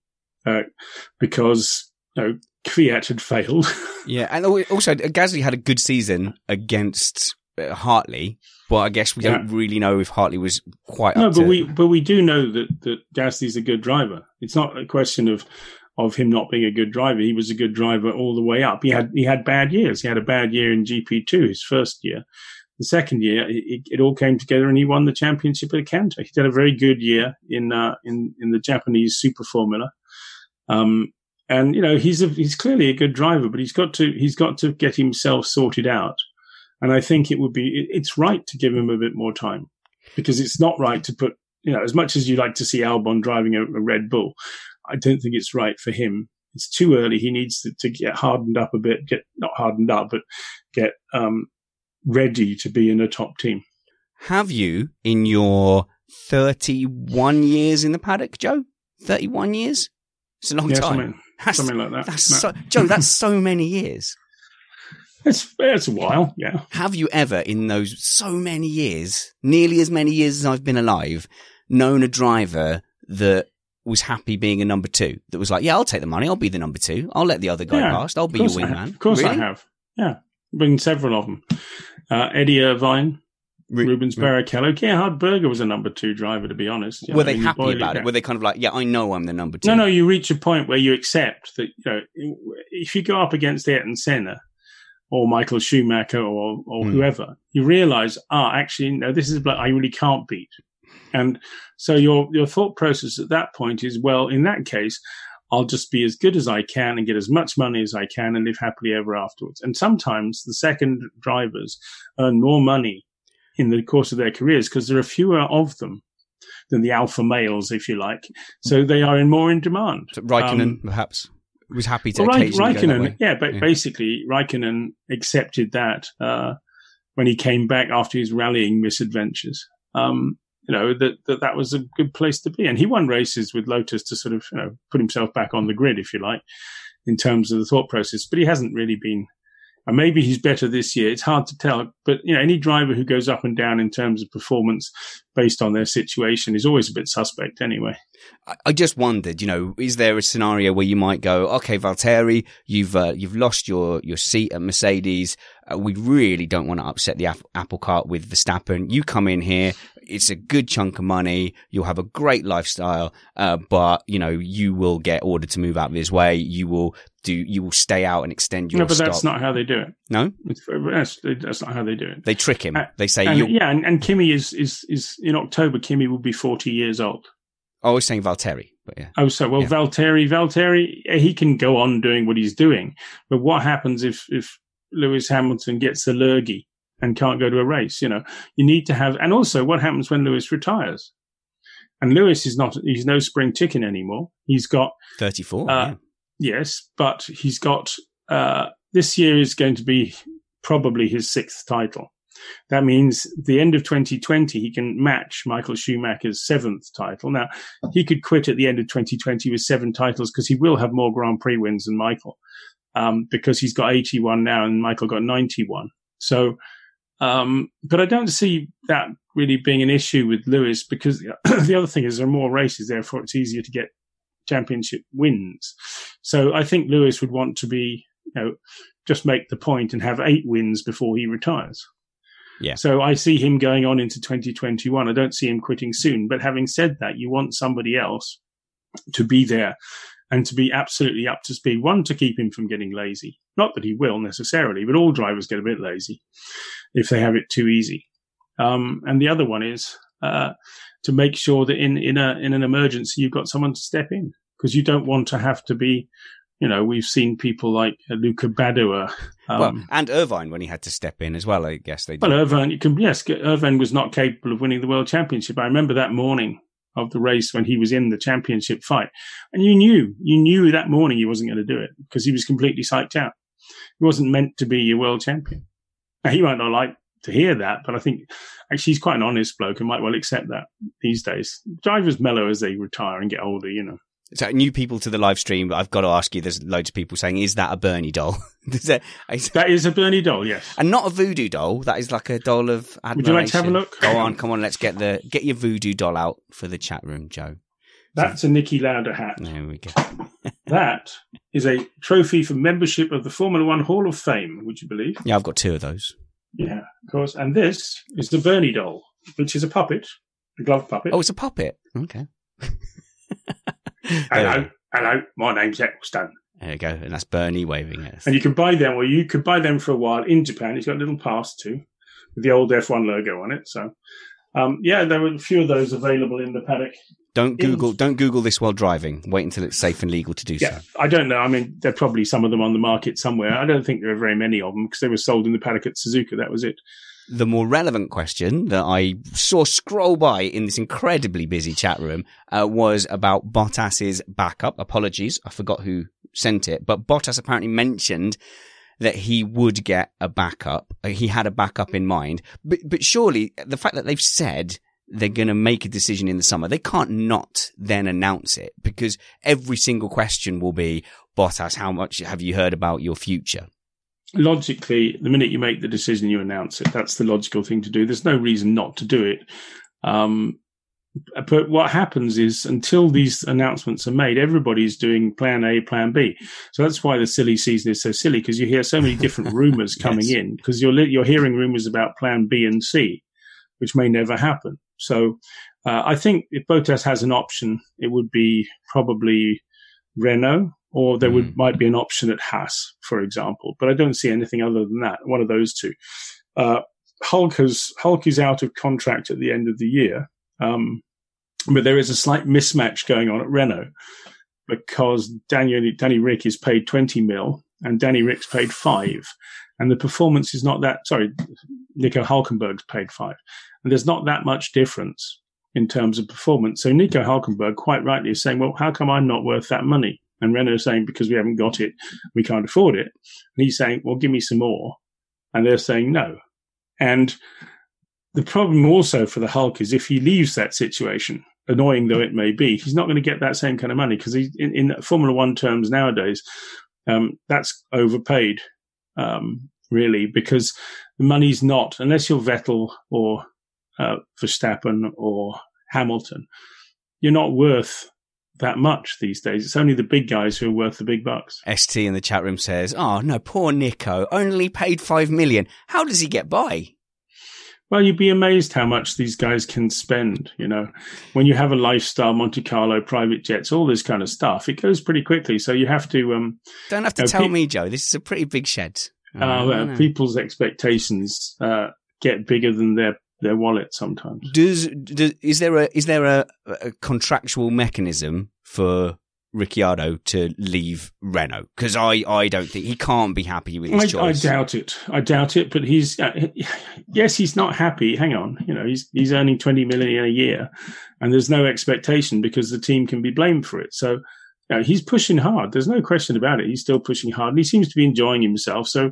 because, Kvyat had failed. Yeah, and also Gasly had a good season against Hartley, but I guess we don't really know if Hartley was quite up to... but we do know that Gasly's a good driver. It's not a question of him not being a good driver. He was a good driver all the way up. He had bad years. He had a bad year in GP2, his first year. The second year, it all came together and he won the championship at Canter. He had a very good year in the Japanese Super Formula. And he's clearly a good driver, but he's got to get himself sorted out. And I think it's right to give him a bit more time, because it's not right to put, as much as you like to see Albon driving a Red Bull, I don't think it's right for him. It's too early. He needs to get hardened up a bit, not hardened up, but get ready to be in a top team. Have you, in your 31 years in the paddock, Joe? 31 years? It's a long time. Something like that. Joe, that's so many years. It's a while, yeah. Have you ever, in those so many years, nearly as many years as I've been alive, known a driver that was happy being a number two? That was like, yeah, I'll take the money. I'll be the number two. I'll let the other guy past. I'll be your wingman. Of course really? I have. Yeah. Been several of them. Eddie Irvine, Rubens Barrichello. Gerhard Berger was a number two driver, to be honest. Were they happy about it? Were they kind of like, yeah, I know I'm the number two? No, you reach a point where you accept that, if you go up against Ayrton Senna or Michael Schumacher or whoever, you realize, actually, no, this is a bloke I really can't beat. And so your thought process at that point is, well, in that case, I'll just be as good as I can and get as much money as I can and live happily ever afterwards. And sometimes the second drivers earn more money in the course of their careers because there are fewer of them than the alpha males, if you like. So they are more in demand. So Raikkonen, perhaps, was happy to occasionally go that way. Yeah, but basically Raikkonen accepted that when he came back after his rallying misadventures. That was a good place to be. And he won races with Lotus to sort of, put himself back on the grid, if you like, in terms of the thought process. But he hasn't really been, and maybe he's better this year. It's hard to tell. But, any driver who goes up and down in terms of performance based on their situation is always a bit suspect anyway. I just wondered, is there a scenario where you might go, okay, Valtteri, you've lost your seat at Mercedes. We really don't want to upset the apple cart with Verstappen. You come in here. It's a good chunk of money. You'll have a great lifestyle. But, you will get ordered to move out of his way. You will stay out and extend your stop. No, but that's not how they do it. No? That's not how they do it. They trick him. They say and Kimi is in October, Kimi will be 40 years old. I was saying Valtteri, but yeah. Oh, so, well, yeah. Valtteri, he can go on doing what he's doing. But what happens if Lewis Hamilton gets a lurgy and can't go to a race? You need to have, and also what happens when Lewis retires? And Lewis he's no spring chicken anymore. He's got 34. Yes, but he's got, this year is going to be probably his sixth title. That means the end of 2020, he can match Michael Schumacher's seventh title. Now, he could quit at the end of 2020 with 7 titles because he will have more Grand Prix wins than Michael, because he's got 81 now and Michael got 91. So, but I don't see that really being an issue with Lewis because the other thing is there are more races, therefore it's easier to get championship wins. So I think Lewis would want to be, just make the point and have 8 wins before he retires. Yeah. So I see him going on into 2021. I don't see him quitting soon. But having said that, you want somebody else to be there and to be absolutely up to speed. One, to keep him from getting lazy. Not that he will necessarily, but all drivers get a bit lazy if they have it too easy. And the other one is to make sure that in an emergency you've got someone to step in, because you don't want to have to be. We've seen people like Luka Badua. And Irvine when he had to step in as well, I guess they did. Well, Irvine was not capable of winning the World Championship. I remember that morning of the race when he was in the championship fight. And you knew that morning he wasn't going to do it because he was completely psyched out. He wasn't meant to be a world champion. Now, he might not like to hear that, but I think actually he's quite an honest bloke and might well accept that these days. Drivers mellow as they retire and get older, So new people to the live stream, I've got to ask you, there's loads of people saying, is that a Bernie doll? That is a Bernie doll, yes. And not a voodoo doll. That is like a doll of admiration. Would you like to have a look? Come on, let's get your voodoo doll out for the chat room, Joe. That's a Niki Lauda hat. There we go. That is a trophy for membership of the Formula One Hall of Fame, would you believe? Yeah, I've got 2 of those. Yeah, of course. And this is the Bernie doll, which is a puppet, a glove puppet. Oh, it's a puppet. Okay. Hello, my name's Ecclestone. There you go, and that's Bernie waving at us. And you can buy them, or you could buy them for a while in Japan. He's got a little pass too, with the old F1 logo on it. So, there were a few of those available in the paddock. Don't Google this while driving. Wait until it's safe and legal to do so. I don't know. I mean, there are probably some of them on the market somewhere. I don't think there are very many of them because they were sold in the paddock at Suzuka. That was it. The more relevant question that I saw scroll by in this incredibly busy chat room was about Bottas's backup. Apologies, I forgot who sent it, but Bottas apparently mentioned that he would get a backup. He had a backup in mind, but surely the fact that they've said they're going to make a decision in the summer, they can't not then announce it, because every single question will be, Bottas, how much have you heard about your future? Logically, the minute you make the decision, you announce it. That's the logical thing to do. There's no reason not to do it. But what happens is, until these announcements are made, everybody's doing plan A, plan B. So that's why the silly season is so silly, because you hear so many different rumors coming in, because you're hearing rumors about plan B and C, which may never happen. So I think if Bottas has an option, it would be probably Renault, or there might be an option at Haas, for example. But I don't see anything other than that, one of those two. Hulk is out of contract at the end of the year, but there is a slight mismatch going on at Renault, because Danny Rick is paid 20 mil and Danny Rick's paid 5. And the performance is not that, Nico Hülkenberg's paid 5. And there's not that much difference in terms of performance. So Nico Hülkenberg quite rightly is saying, well, how come I'm not worth that money? And Renault is saying, because we haven't got it, we can't afford it. And he's saying, well, give me some more. And they're saying no. And the problem also for the Hulk is, if he leaves that situation, annoying though it may be, he's not going to get that same kind of money, because he's in Formula One terms nowadays, that's overpaid, really, because the money's not, unless you're Vettel or Verstappen or Hamilton, you're not worth that much these days. It's only the big guys who are worth the big bucks. ST in the chat room says, oh no, poor Nico, only paid 5 million. How does he get by? Well, you'd be amazed how much these guys can spend, when you have a lifestyle, Monte Carlo, private jets, all this kind of stuff. It goes pretty quickly. So you have to... Don't have to tell me, Joe. This is a pretty big shed. People's expectations get bigger than their wallet sometimes. Is there a contractual mechanism for Ricciardo to leave Renault? Because I don't think he can't be happy with his choice. I doubt it. But he's he's not happy. Hang on, he's earning 20 million a year, and there's no expectation because the team can be blamed for it. So he's pushing hard. There's no question about it. He's still pushing hard, and he seems to be enjoying himself. So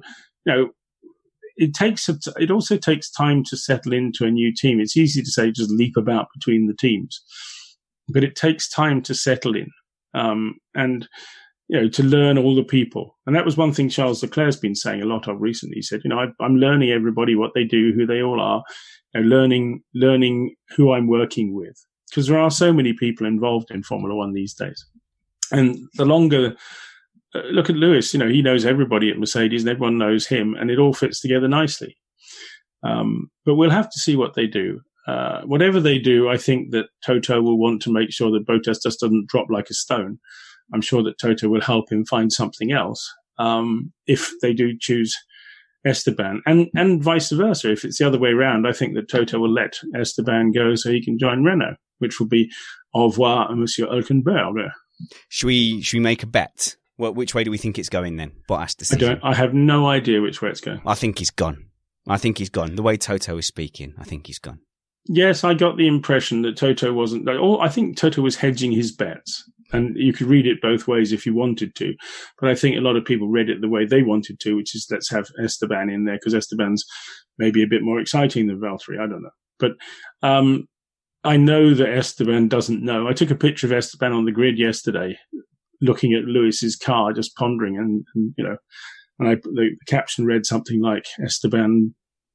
it also takes time to settle into a new team. It's easy to say just leap about between the teams, but it takes time to settle in. And to learn all the people. And that was one thing Charles Leclerc's been saying a lot of recently. He said, I'm learning everybody, what they do, who they all are, learning who I'm working with. Because there are so many people involved in Formula One these days. And the longer, look at Lewis, he knows everybody at Mercedes and everyone knows him, and it all fits together nicely. But we'll have to see what they do. Whatever they do, I think that Toto will want to make sure that Bottas just doesn't drop like a stone. I'm sure that Toto will help him find something else. If they do choose Esteban, and vice versa. If it's the other way around, I think that Toto will let Esteban go so he can join Renault, which will be au revoir, Monsieur Hülkenberg. Should we make a bet? Well, which way do we think it's going then? Bottas decision. I have no idea which way it's going. I think he's gone. The way Toto is speaking, I think he's gone. Yes, I got the impression that Toto wasn't. I think Toto was hedging his bets, and you could read it both ways if you wanted to. But I think a lot of people read it the way they wanted to, which is let's have Esteban in there because Esteban's maybe a bit more exciting than Valtteri. I don't know, but I know that Esteban doesn't know. I took a picture of Esteban on the grid yesterday, looking at Lewis's car, just pondering, and the caption read something like Esteban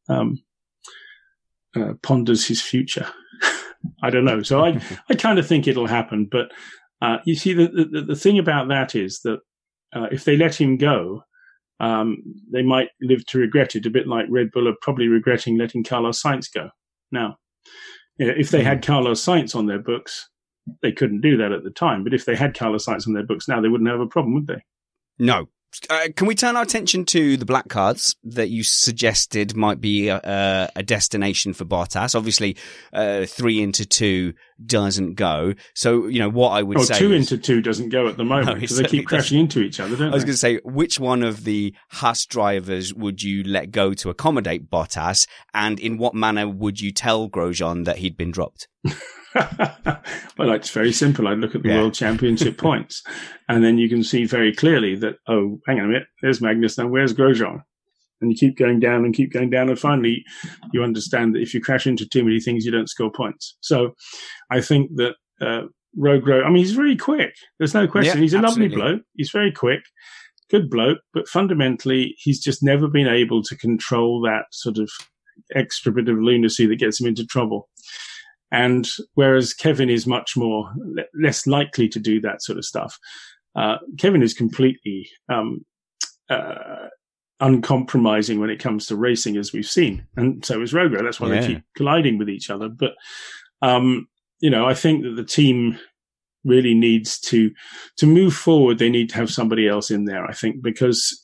ponders his future. I don't know. So I kind of think it'll happen. But you see, the thing about that is that if they let him go, they might live to regret it, a bit like Red Bull are probably regretting letting Carlos Sainz go. Now, if they had Carlos Sainz on their books, they couldn't do that at the time. But if they had Carlos Sainz on their books now, they wouldn't have a problem, would they? No. Can we turn our attention to the black cards that you suggested might be a destination for Bottas? Obviously, 3 into 2 doesn't go. So, what I would say 2 into 2 doesn't go at the moment because they keep crashing into each other, don't they? I was going to say, which one of the Haas drivers would you let go to accommodate Bottas? And in what manner would you tell Grosjean that he'd been dropped? Well, it's very simple. I'd look at the World Championship points, and then you can see very clearly that, oh, hang on a minute, there's Magnus, now where's Grosjean? And you keep going down, and finally you understand that if you crash into too many things, you don't score points. So I think that he's very quick. There's no question. Yeah, he's a absolutely lovely bloke. He's very quick, good bloke, but fundamentally he's just never been able to control that sort of extra bit of lunacy that gets him into trouble. And whereas Kevin is much less likely to do that sort of stuff, Kevin is completely uncompromising when it comes to racing, as we've seen. And so is Rogo. That's why they keep colliding with each other. But, I think that the team really needs to move forward. They need to have somebody else in there, I think, because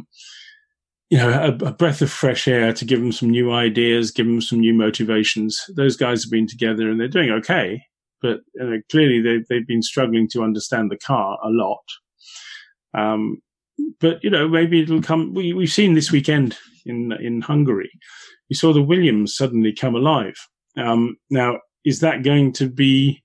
a breath of fresh air to give them some new ideas, give them some new motivations. Those guys have been together and they're doing okay, but clearly they've been struggling to understand the car a lot. But maybe it'll come. We've seen this weekend in Hungary, we saw the Williams suddenly come alive. Now, is that going to be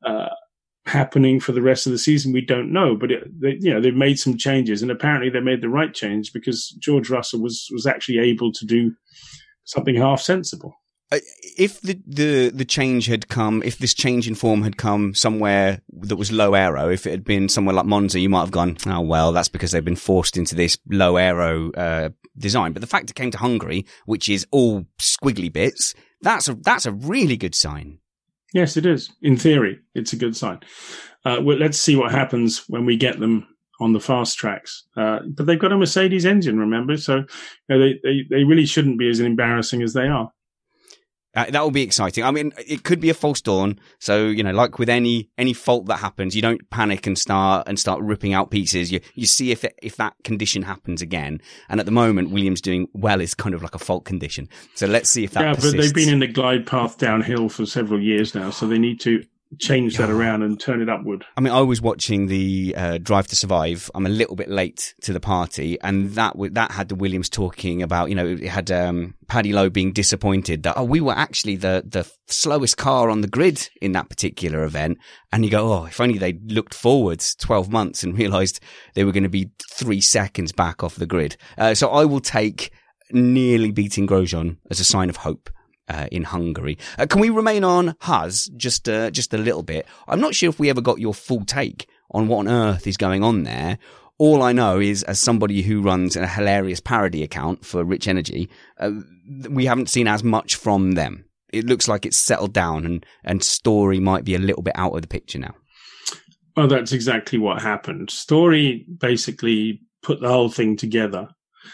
happening for the rest of the season? We don't know, but they've made some changes, and apparently they made the right change because George Russell was actually able to do something half sensible. If the change had come, if this change in form had come somewhere that was low aero, if it had been somewhere like Monza, you might have gone, oh well, that's because they've been forced into this low aero design. But the fact it came to Hungary, which is all squiggly bits, that's a really good sign. Yes, it is. In theory, it's a good sign. Well, let's see what happens when we get them on the fast tracks. But they've got a Mercedes engine, remember? So they really shouldn't be as embarrassing as they are. That will be exciting. I mean, it could be a false dawn. So, like with any fault that happens, you don't panic and start ripping out pieces. You see if that condition happens again. And at the moment, Williams doing well is kind of like a fault condition. So let's see if that persists. But they've been in the glide path downhill for several years now. So they need to change that around and turn it upward. I mean, I was watching the Drive to Survive. I'm a little bit late to the party, and that had the Williams talking about, it had Paddy Lowe being disappointed that we were actually the slowest car on the grid in that particular event. And you go, if only they looked forwards 12 months and realised they were going to be 3 seconds back off the grid. So I will take nearly beating Grosjean as a sign of hope. In Hungary. Can we remain on Haas just a little bit? I'm not sure if we ever got your full take on what on earth is going on there. All I know is, as somebody who runs a hilarious parody account for Rich Energy, we haven't seen as much from them. It looks like it's settled down and Story might be a little bit out of the picture now. Well, that's exactly what happened. Story basically put the whole thing together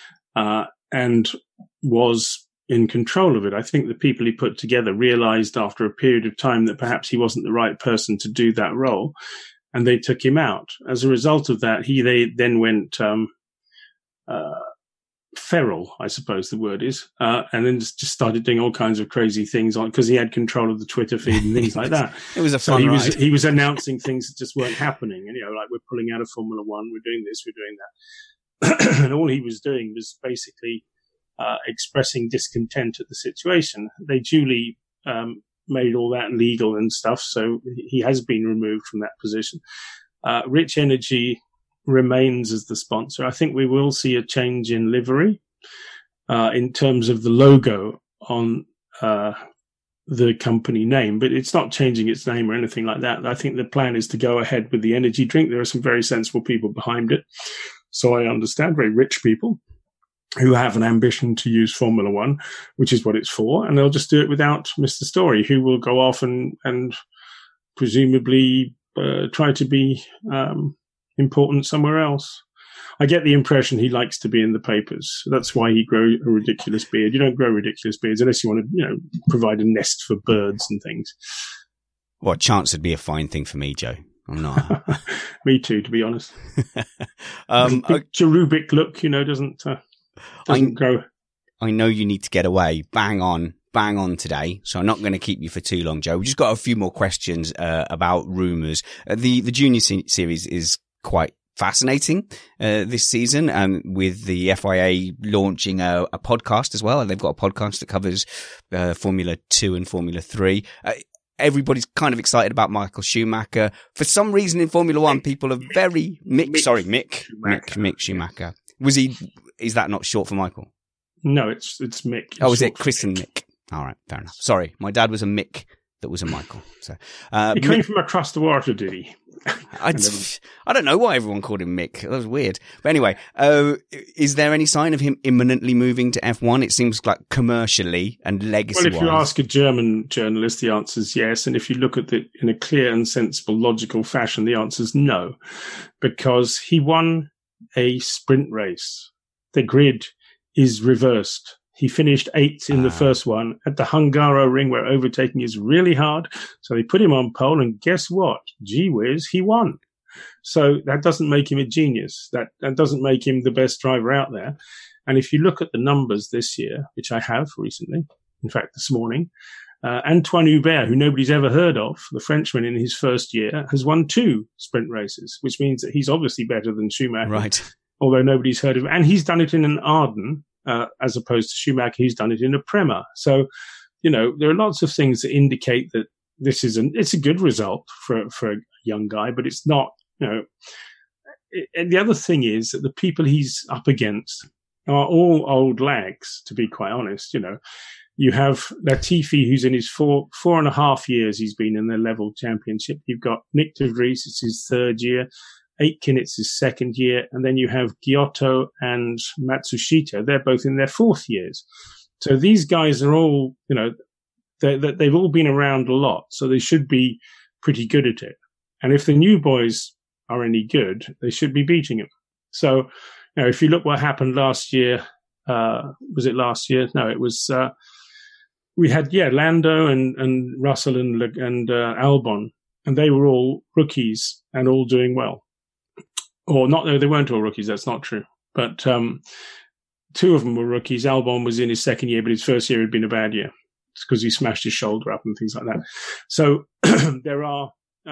and was in control of it. I think the people he put together realized after a period of time that perhaps he wasn't the right person to do that role, and they took him out. As a result of that, they then went feral, I suppose the word is, and then just started doing all kinds of crazy things on because he had control of the Twitter feed and things like that. It was a fun ride. He was announcing things that just weren't happening, and like we're pulling out of Formula One, we're doing this, we're doing that, and all he was doing was basically expressing discontent at the situation. They duly made all that legal and stuff, so he has been removed from that position. Rich Energy remains as the sponsor. I think we will see a change in livery in terms of the logo on the company name, but it's not changing its name or anything like that. I think the plan is to go ahead with the energy drink. There are some very sensible people behind it. So I understand, very rich people who have an ambition to use Formula One, which is what it's for, and they'll just do it without Mr. Story, who will go off and presumably try to be important somewhere else. I get the impression he likes to be in the papers. That's why he grew a ridiculous beard. You don't grow ridiculous beards unless you want to, provide a nest for birds and things. Well, chance would be a fine thing for me, Joe. I'm not. Me too, to be honest. Cherubic look, doesn't grow. I know you need to get away. Bang on today, so I'm not going to keep you for too long, Joe. We just got a few more questions about rumours. The junior series is quite fascinating this season, with the FIA launching a podcast as well, and they've got a podcast that covers Formula 2 and Formula 3. Everybody's kind of excited about Michael Schumacher. For some reason in Formula 1, people are very Mick Schumacher. Is that not short for Michael? No, it's Mick. Is it Chris and Mick? All right, fair enough. Sorry, my dad was a Mick that was a Michael. So he came from across the water, did he? I don't know why everyone called him Mick. That was weird. But anyway, is there any sign of him imminently moving to F1? It seems like commercially and legacy-wise. Well, if you ask a German journalist, the answer is yes. And if you look at it in a clear and sensible, logical fashion, the answer is no. Because he won a sprint race. The grid is reversed. He finished 8th in the first one at the Hungaroring, where overtaking is really hard. So they put him on pole, and guess what? Gee whiz, he won. So that doesn't make him a genius. That doesn't make him the best driver out there. And if you look at the numbers this year, which I have recently, in fact, this morning, Antoine Hubert, who nobody's ever heard of, the Frenchman in his first year, has won 2 sprint races, which means that he's obviously better than Schumacher. Right. Although nobody's heard of him. And he's done it in an Arden. As opposed to Schumacher, who's done it in a Prema. So, there are lots of things that indicate that it's a good result for a young guy, but it's not, and the other thing is that the people he's up against are all old lags, to be quite honest. You have Latifi, who's in his 4.5 years he's been in the level championship. You've got Nick de Vries, it's his 3rd year. Aitken, it's his 2nd year. And then you have Giotto and Matsushita. They're both in their 4th years. So these guys are all, they've all been around a lot. So they should be pretty good at it. And if the new boys are any good, they should be beating them. So, if you look what happened last year, was it last year? No, it was, we had, Lando and Russell and Albon, and they were all rookies and all doing well. Or not, no, they weren't all rookies. That's not true. But 2 of them were rookies. Albon was in his 2nd year, but his 1st year had been a bad year. It's because he smashed his shoulder up and things like that. So there are,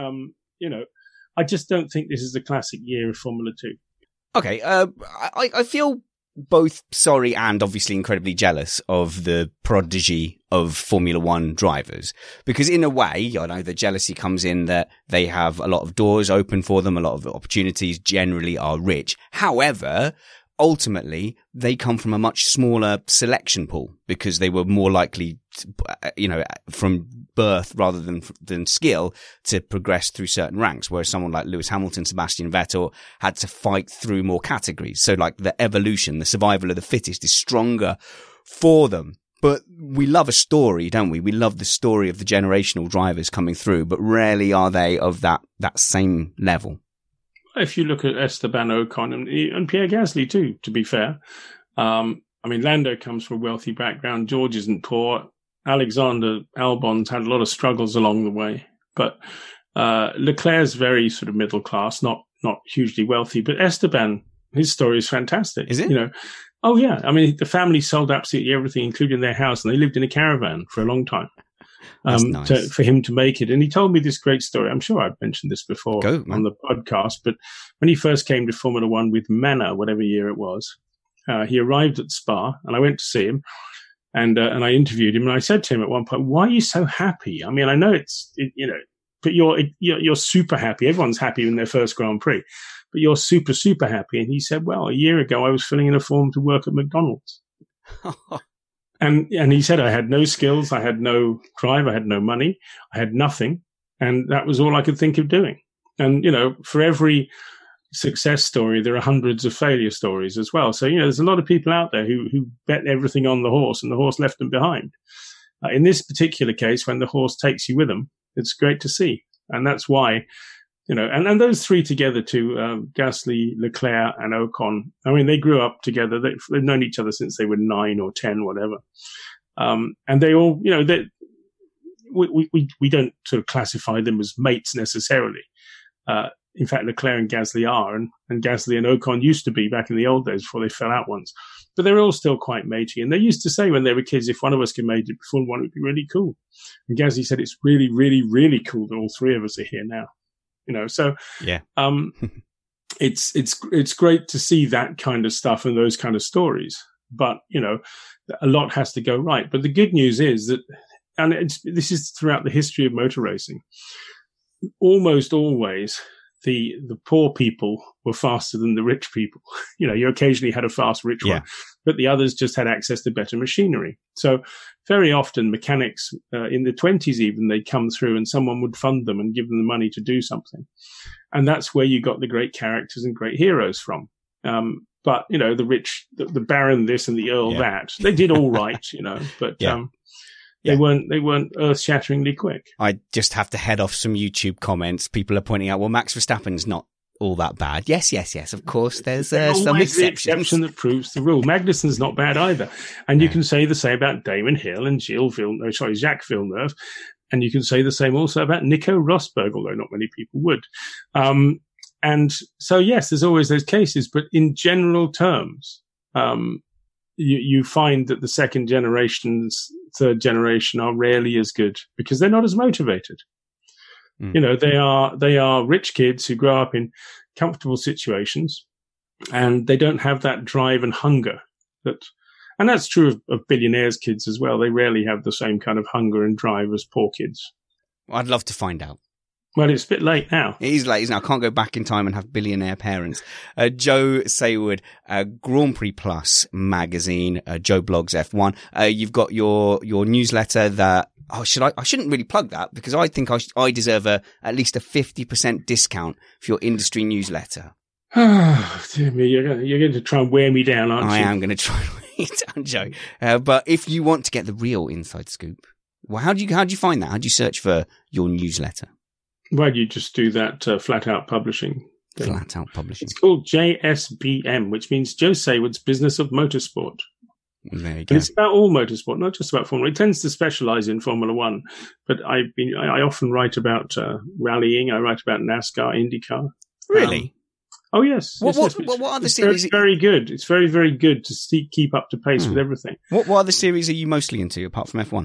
I just don't think this is the classic year of Formula 2. Okay, I feel both sorry and obviously incredibly jealous of the prodigy of Formula One drivers, because in a way, I know the jealousy comes in that they have a lot of doors open for them, a lot of opportunities, generally are rich. However, ultimately, they come from a much smaller selection pool because they were more likely, from birth rather than skill to progress through certain ranks. Whereas someone like Lewis Hamilton, Sebastian Vettel had to fight through more categories. So like the evolution, the survival of the fittest is stronger for them. But we love a story, don't we? We love the story of the generational drivers coming through, but rarely are they of that same level. If you look at Esteban Ocon and Pierre Gasly too, to be fair. Lando comes from a wealthy background. George isn't poor. Alexander Albon's had a lot of struggles along the way. But Leclerc's very sort of middle class, not hugely wealthy. But Esteban, his story is fantastic. Is it? Oh, yeah. I mean, the family sold absolutely everything, including their house, and they lived in a caravan for a long time. Nice. For him to make it. And he told me this great story. I'm sure I've mentioned this before on the podcast, but when he first came to Formula One with Manor, whatever year it was, he arrived at Spa, and I went to see him, and I interviewed him, and I said to him at one point, "Why are you so happy? I mean, I know but you're super happy. Everyone's happy in their first Grand Prix, but you're super, super happy." And he said, "Well, a year ago, I was filling in a form to work at McDonald's." And he said, "I had no skills, I had no drive, I had no money, I had nothing. And that was all I could think of doing." And, for every success story, there are hundreds of failure stories as well. So, there's a lot of people out there who bet everything on the horse, and the horse left them behind. In this particular case, when the horse takes you with them, it's great to see. And that's why, and those three together too, Gasly, Leclerc and Ocon, I mean, they grew up together. They've known each other since they were 9 or 10, whatever. And they all, we don't sort of classify them as mates necessarily. In fact, Leclerc and Gasly are, and Gasly and Ocon used to be back in the old days before they fell out once. But they're all still quite matey. And they used to say when they were kids, if one of us could make it before one, it would be really cool. And Gasly said, "It's really, really, really cool that all three of us are here now." So yeah. It's great to see that kind of stuff and those kind of stories. But, a lot has to go right. But the good news is that, and this is throughout the history of motor racing, almost always the poor people were faster than the rich people. You occasionally had a fast rich one, but the others just had access to better machinery. So very often mechanics in the 20s even, they'd come through and someone would fund them and give them the money to do something. And that's where you got the great characters and great heroes from. But, the rich, the Baron this and the Earl that, they did all right, but they weren't earth-shatteringly quick. I just have to head off some YouTube comments. People are pointing out, well, Max Verstappen's not all that bad. Yes. Of course, there's some exceptions. The exception that proves the rule. Magnussen's not bad either. And you can say the same about Damon Hill and Jacques Villeneuve. And you can say the same also about Nico Rosberg, although not many people would. And so, yes, there's always those cases. But in general terms, you find that the second generations, third generation are rarely as good because they're not as motivated. They are rich kids who grow up in comfortable situations, and they don't have that drive and hunger and that's true of billionaires' kids as well. They rarely have the same kind of hunger and drive as poor kids. I'd love to find out. Well, it's a bit late now. It is late, isn't it? I can't go back in time and have billionaire parents. Joe Saywood, Grand Prix Plus magazine, Joe Blogs F1. You've got your newsletter that, I shouldn't really plug that because I think I deserve at least a 50% discount for your industry newsletter. Oh, dear me, you're going to try and wear me down, aren't you? I am going to try and wear you down, Joe. But if you want to get the real inside scoop, well, how do you find that? How do you search for your newsletter? Well, you just do that Flat Out Publishing thing. Flat Out Publishing. It's called JSBM, which means Joe Saywood's Business of Motorsport. There you go. And it's about all motorsport, not just about Formula. It tends to specialize in Formula One, but I often write about rallying. I write about NASCAR, IndyCar. Really? Oh yes. What other series? It's very good. It's very, very good to keep up to pace with everything. What other series are you mostly into apart from F1?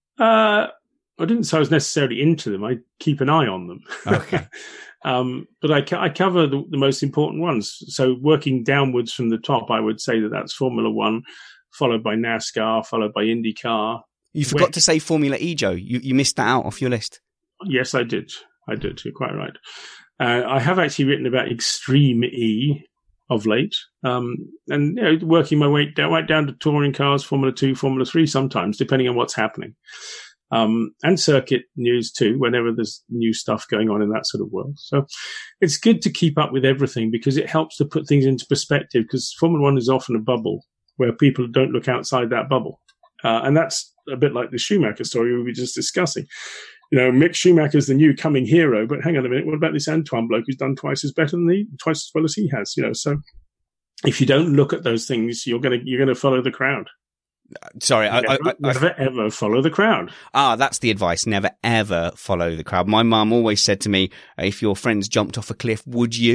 I didn't say I was necessarily into them. I keep an eye on them. Okay. But I cover the most important ones. So working downwards from the top, I would say that's Formula One, followed by NASCAR, followed by IndyCar. You forgot to say Formula E, Joe. You missed that out off your list. Yes, I did. You're quite right. I have actually written about Extreme E of late, and working my way right down to touring cars, Formula 2, Formula 3 sometimes, depending on what's happening. And circuit news too, whenever there's new stuff going on in that sort of world. So it's good to keep up with everything because it helps to put things into perspective, because Formula One is often a bubble where people don't look outside that bubble. And that's a bit like the Schumacher story we were just discussing. Mick Schumacher's the new coming hero, but hang on a minute, what about this Antoine bloke who's done twice as well as he has? So if you don't look at those things, you're gonna follow the crowd. Sorry, never ever follow the crowd. That's the advice. Never ever follow the crowd. My mum always said to me, if your friends jumped off a cliff, would you?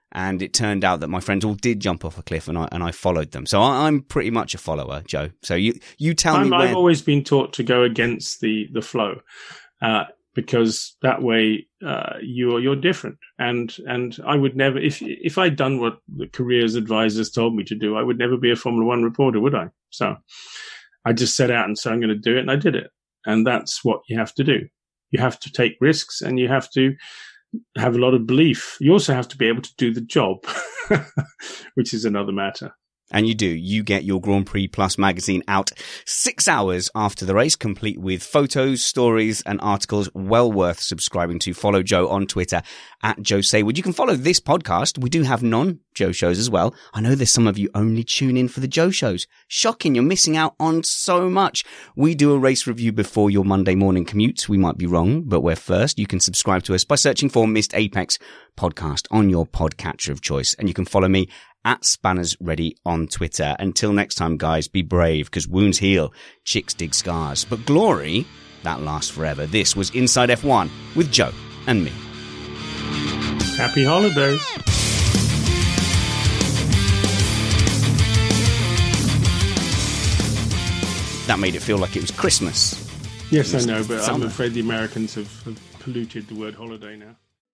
And it turned out that my friends all did jump off a cliff, and I followed them. So I'm pretty much a follower, Joe. So you tell me. I've always been taught to go against the flow, because that way you're different. And I would never, if I'd done what the careers advisors told me to do, I would never be a Formula One reporter, would I? So I just set out and said I'm going to do it, and I did it. And that's what you have to do. You have to take risks, and you have to have a lot of belief. You also have to be able to do the job, which is another matter. And you do. You get your Grand Prix Plus magazine out 6 hours after the race, complete with photos, stories, and articles well worth subscribing to. Follow Joe on Twitter at Joe Saywood. You can follow this podcast. We do have non-Joe shows as well. I know there's some of you only tune in for the Joe shows. Shocking. You're missing out on so much. We do a race review before your Monday morning commute. We might be wrong, but we're first. You can subscribe to us by searching for Missed Apex podcast on your podcatcher of choice. And you can follow me at Spanners Ready on Twitter. Until next time, guys, be brave, because wounds heal, chicks dig scars, but glory, that lasts forever. This was Inside F1 with Joe and me. Happy holidays. That made it feel like it was Christmas. Yes, I know, but I'm afraid the Americans have polluted the word holiday now.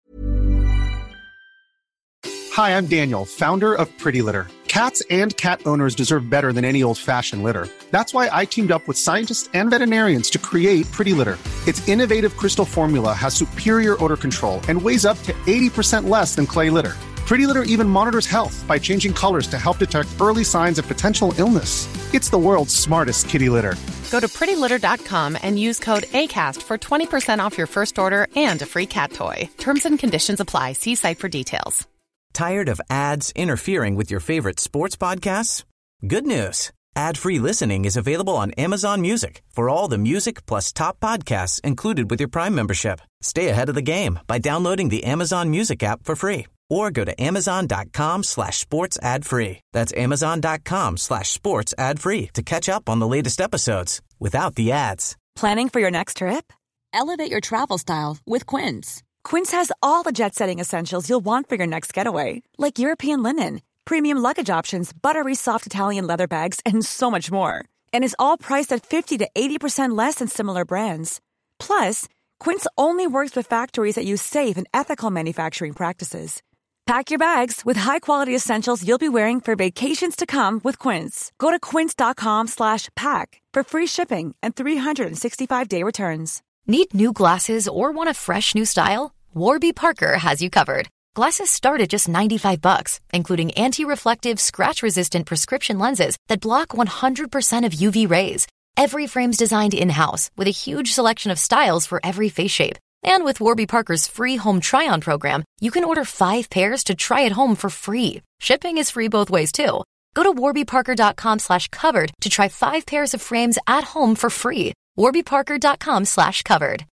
Hi, I'm Daniel, founder of Pretty Litter. Cats and cat owners deserve better than any old-fashioned litter. That's why I teamed up with scientists and veterinarians to create Pretty Litter. Its innovative crystal formula has superior odor control and weighs up to 80% less than clay litter. Pretty Litter even monitors health by changing colors to help detect early signs of potential illness. It's the world's smartest kitty litter. Go to prettylitter.com and use code ACAST for 20% off your first order and a free cat toy. Terms and conditions apply. See site for details. Tired of ads interfering with your favorite sports podcasts? Good news. Ad-free listening is available on Amazon Music for all the music plus top podcasts included with your Prime membership. Stay ahead of the game by downloading the Amazon Music app for free or go to amazon.com/sports ad free. That's amazon.com/sports ad free to catch up on the latest episodes without the ads. Planning for your next trip? Elevate your travel style with Quince. Quince has all the jet-setting essentials you'll want for your next getaway, like European linen, premium luggage options, buttery soft Italian leather bags, and so much more. And is all priced at 50 to 80% less than similar brands. Plus, Quince only works with factories that use safe and ethical manufacturing practices. Pack your bags with high-quality essentials you'll be wearing for vacations to come with Quince. Go to quince.com/pack for free shipping and 365-day returns. Need new glasses or want a fresh new style? Warby Parker has you covered. Glasses start at just $95, including anti-reflective, scratch-resistant prescription lenses that block 100% of UV rays. Every frame's designed in-house with a huge selection of styles for every face shape. And with Warby Parker's free home try-on program, you can order 5 pairs to try at home for free. Shipping is free both ways, too. Go to warbyparker.com/covered to try 5 pairs of frames at home for free. warbyparker.com/covered.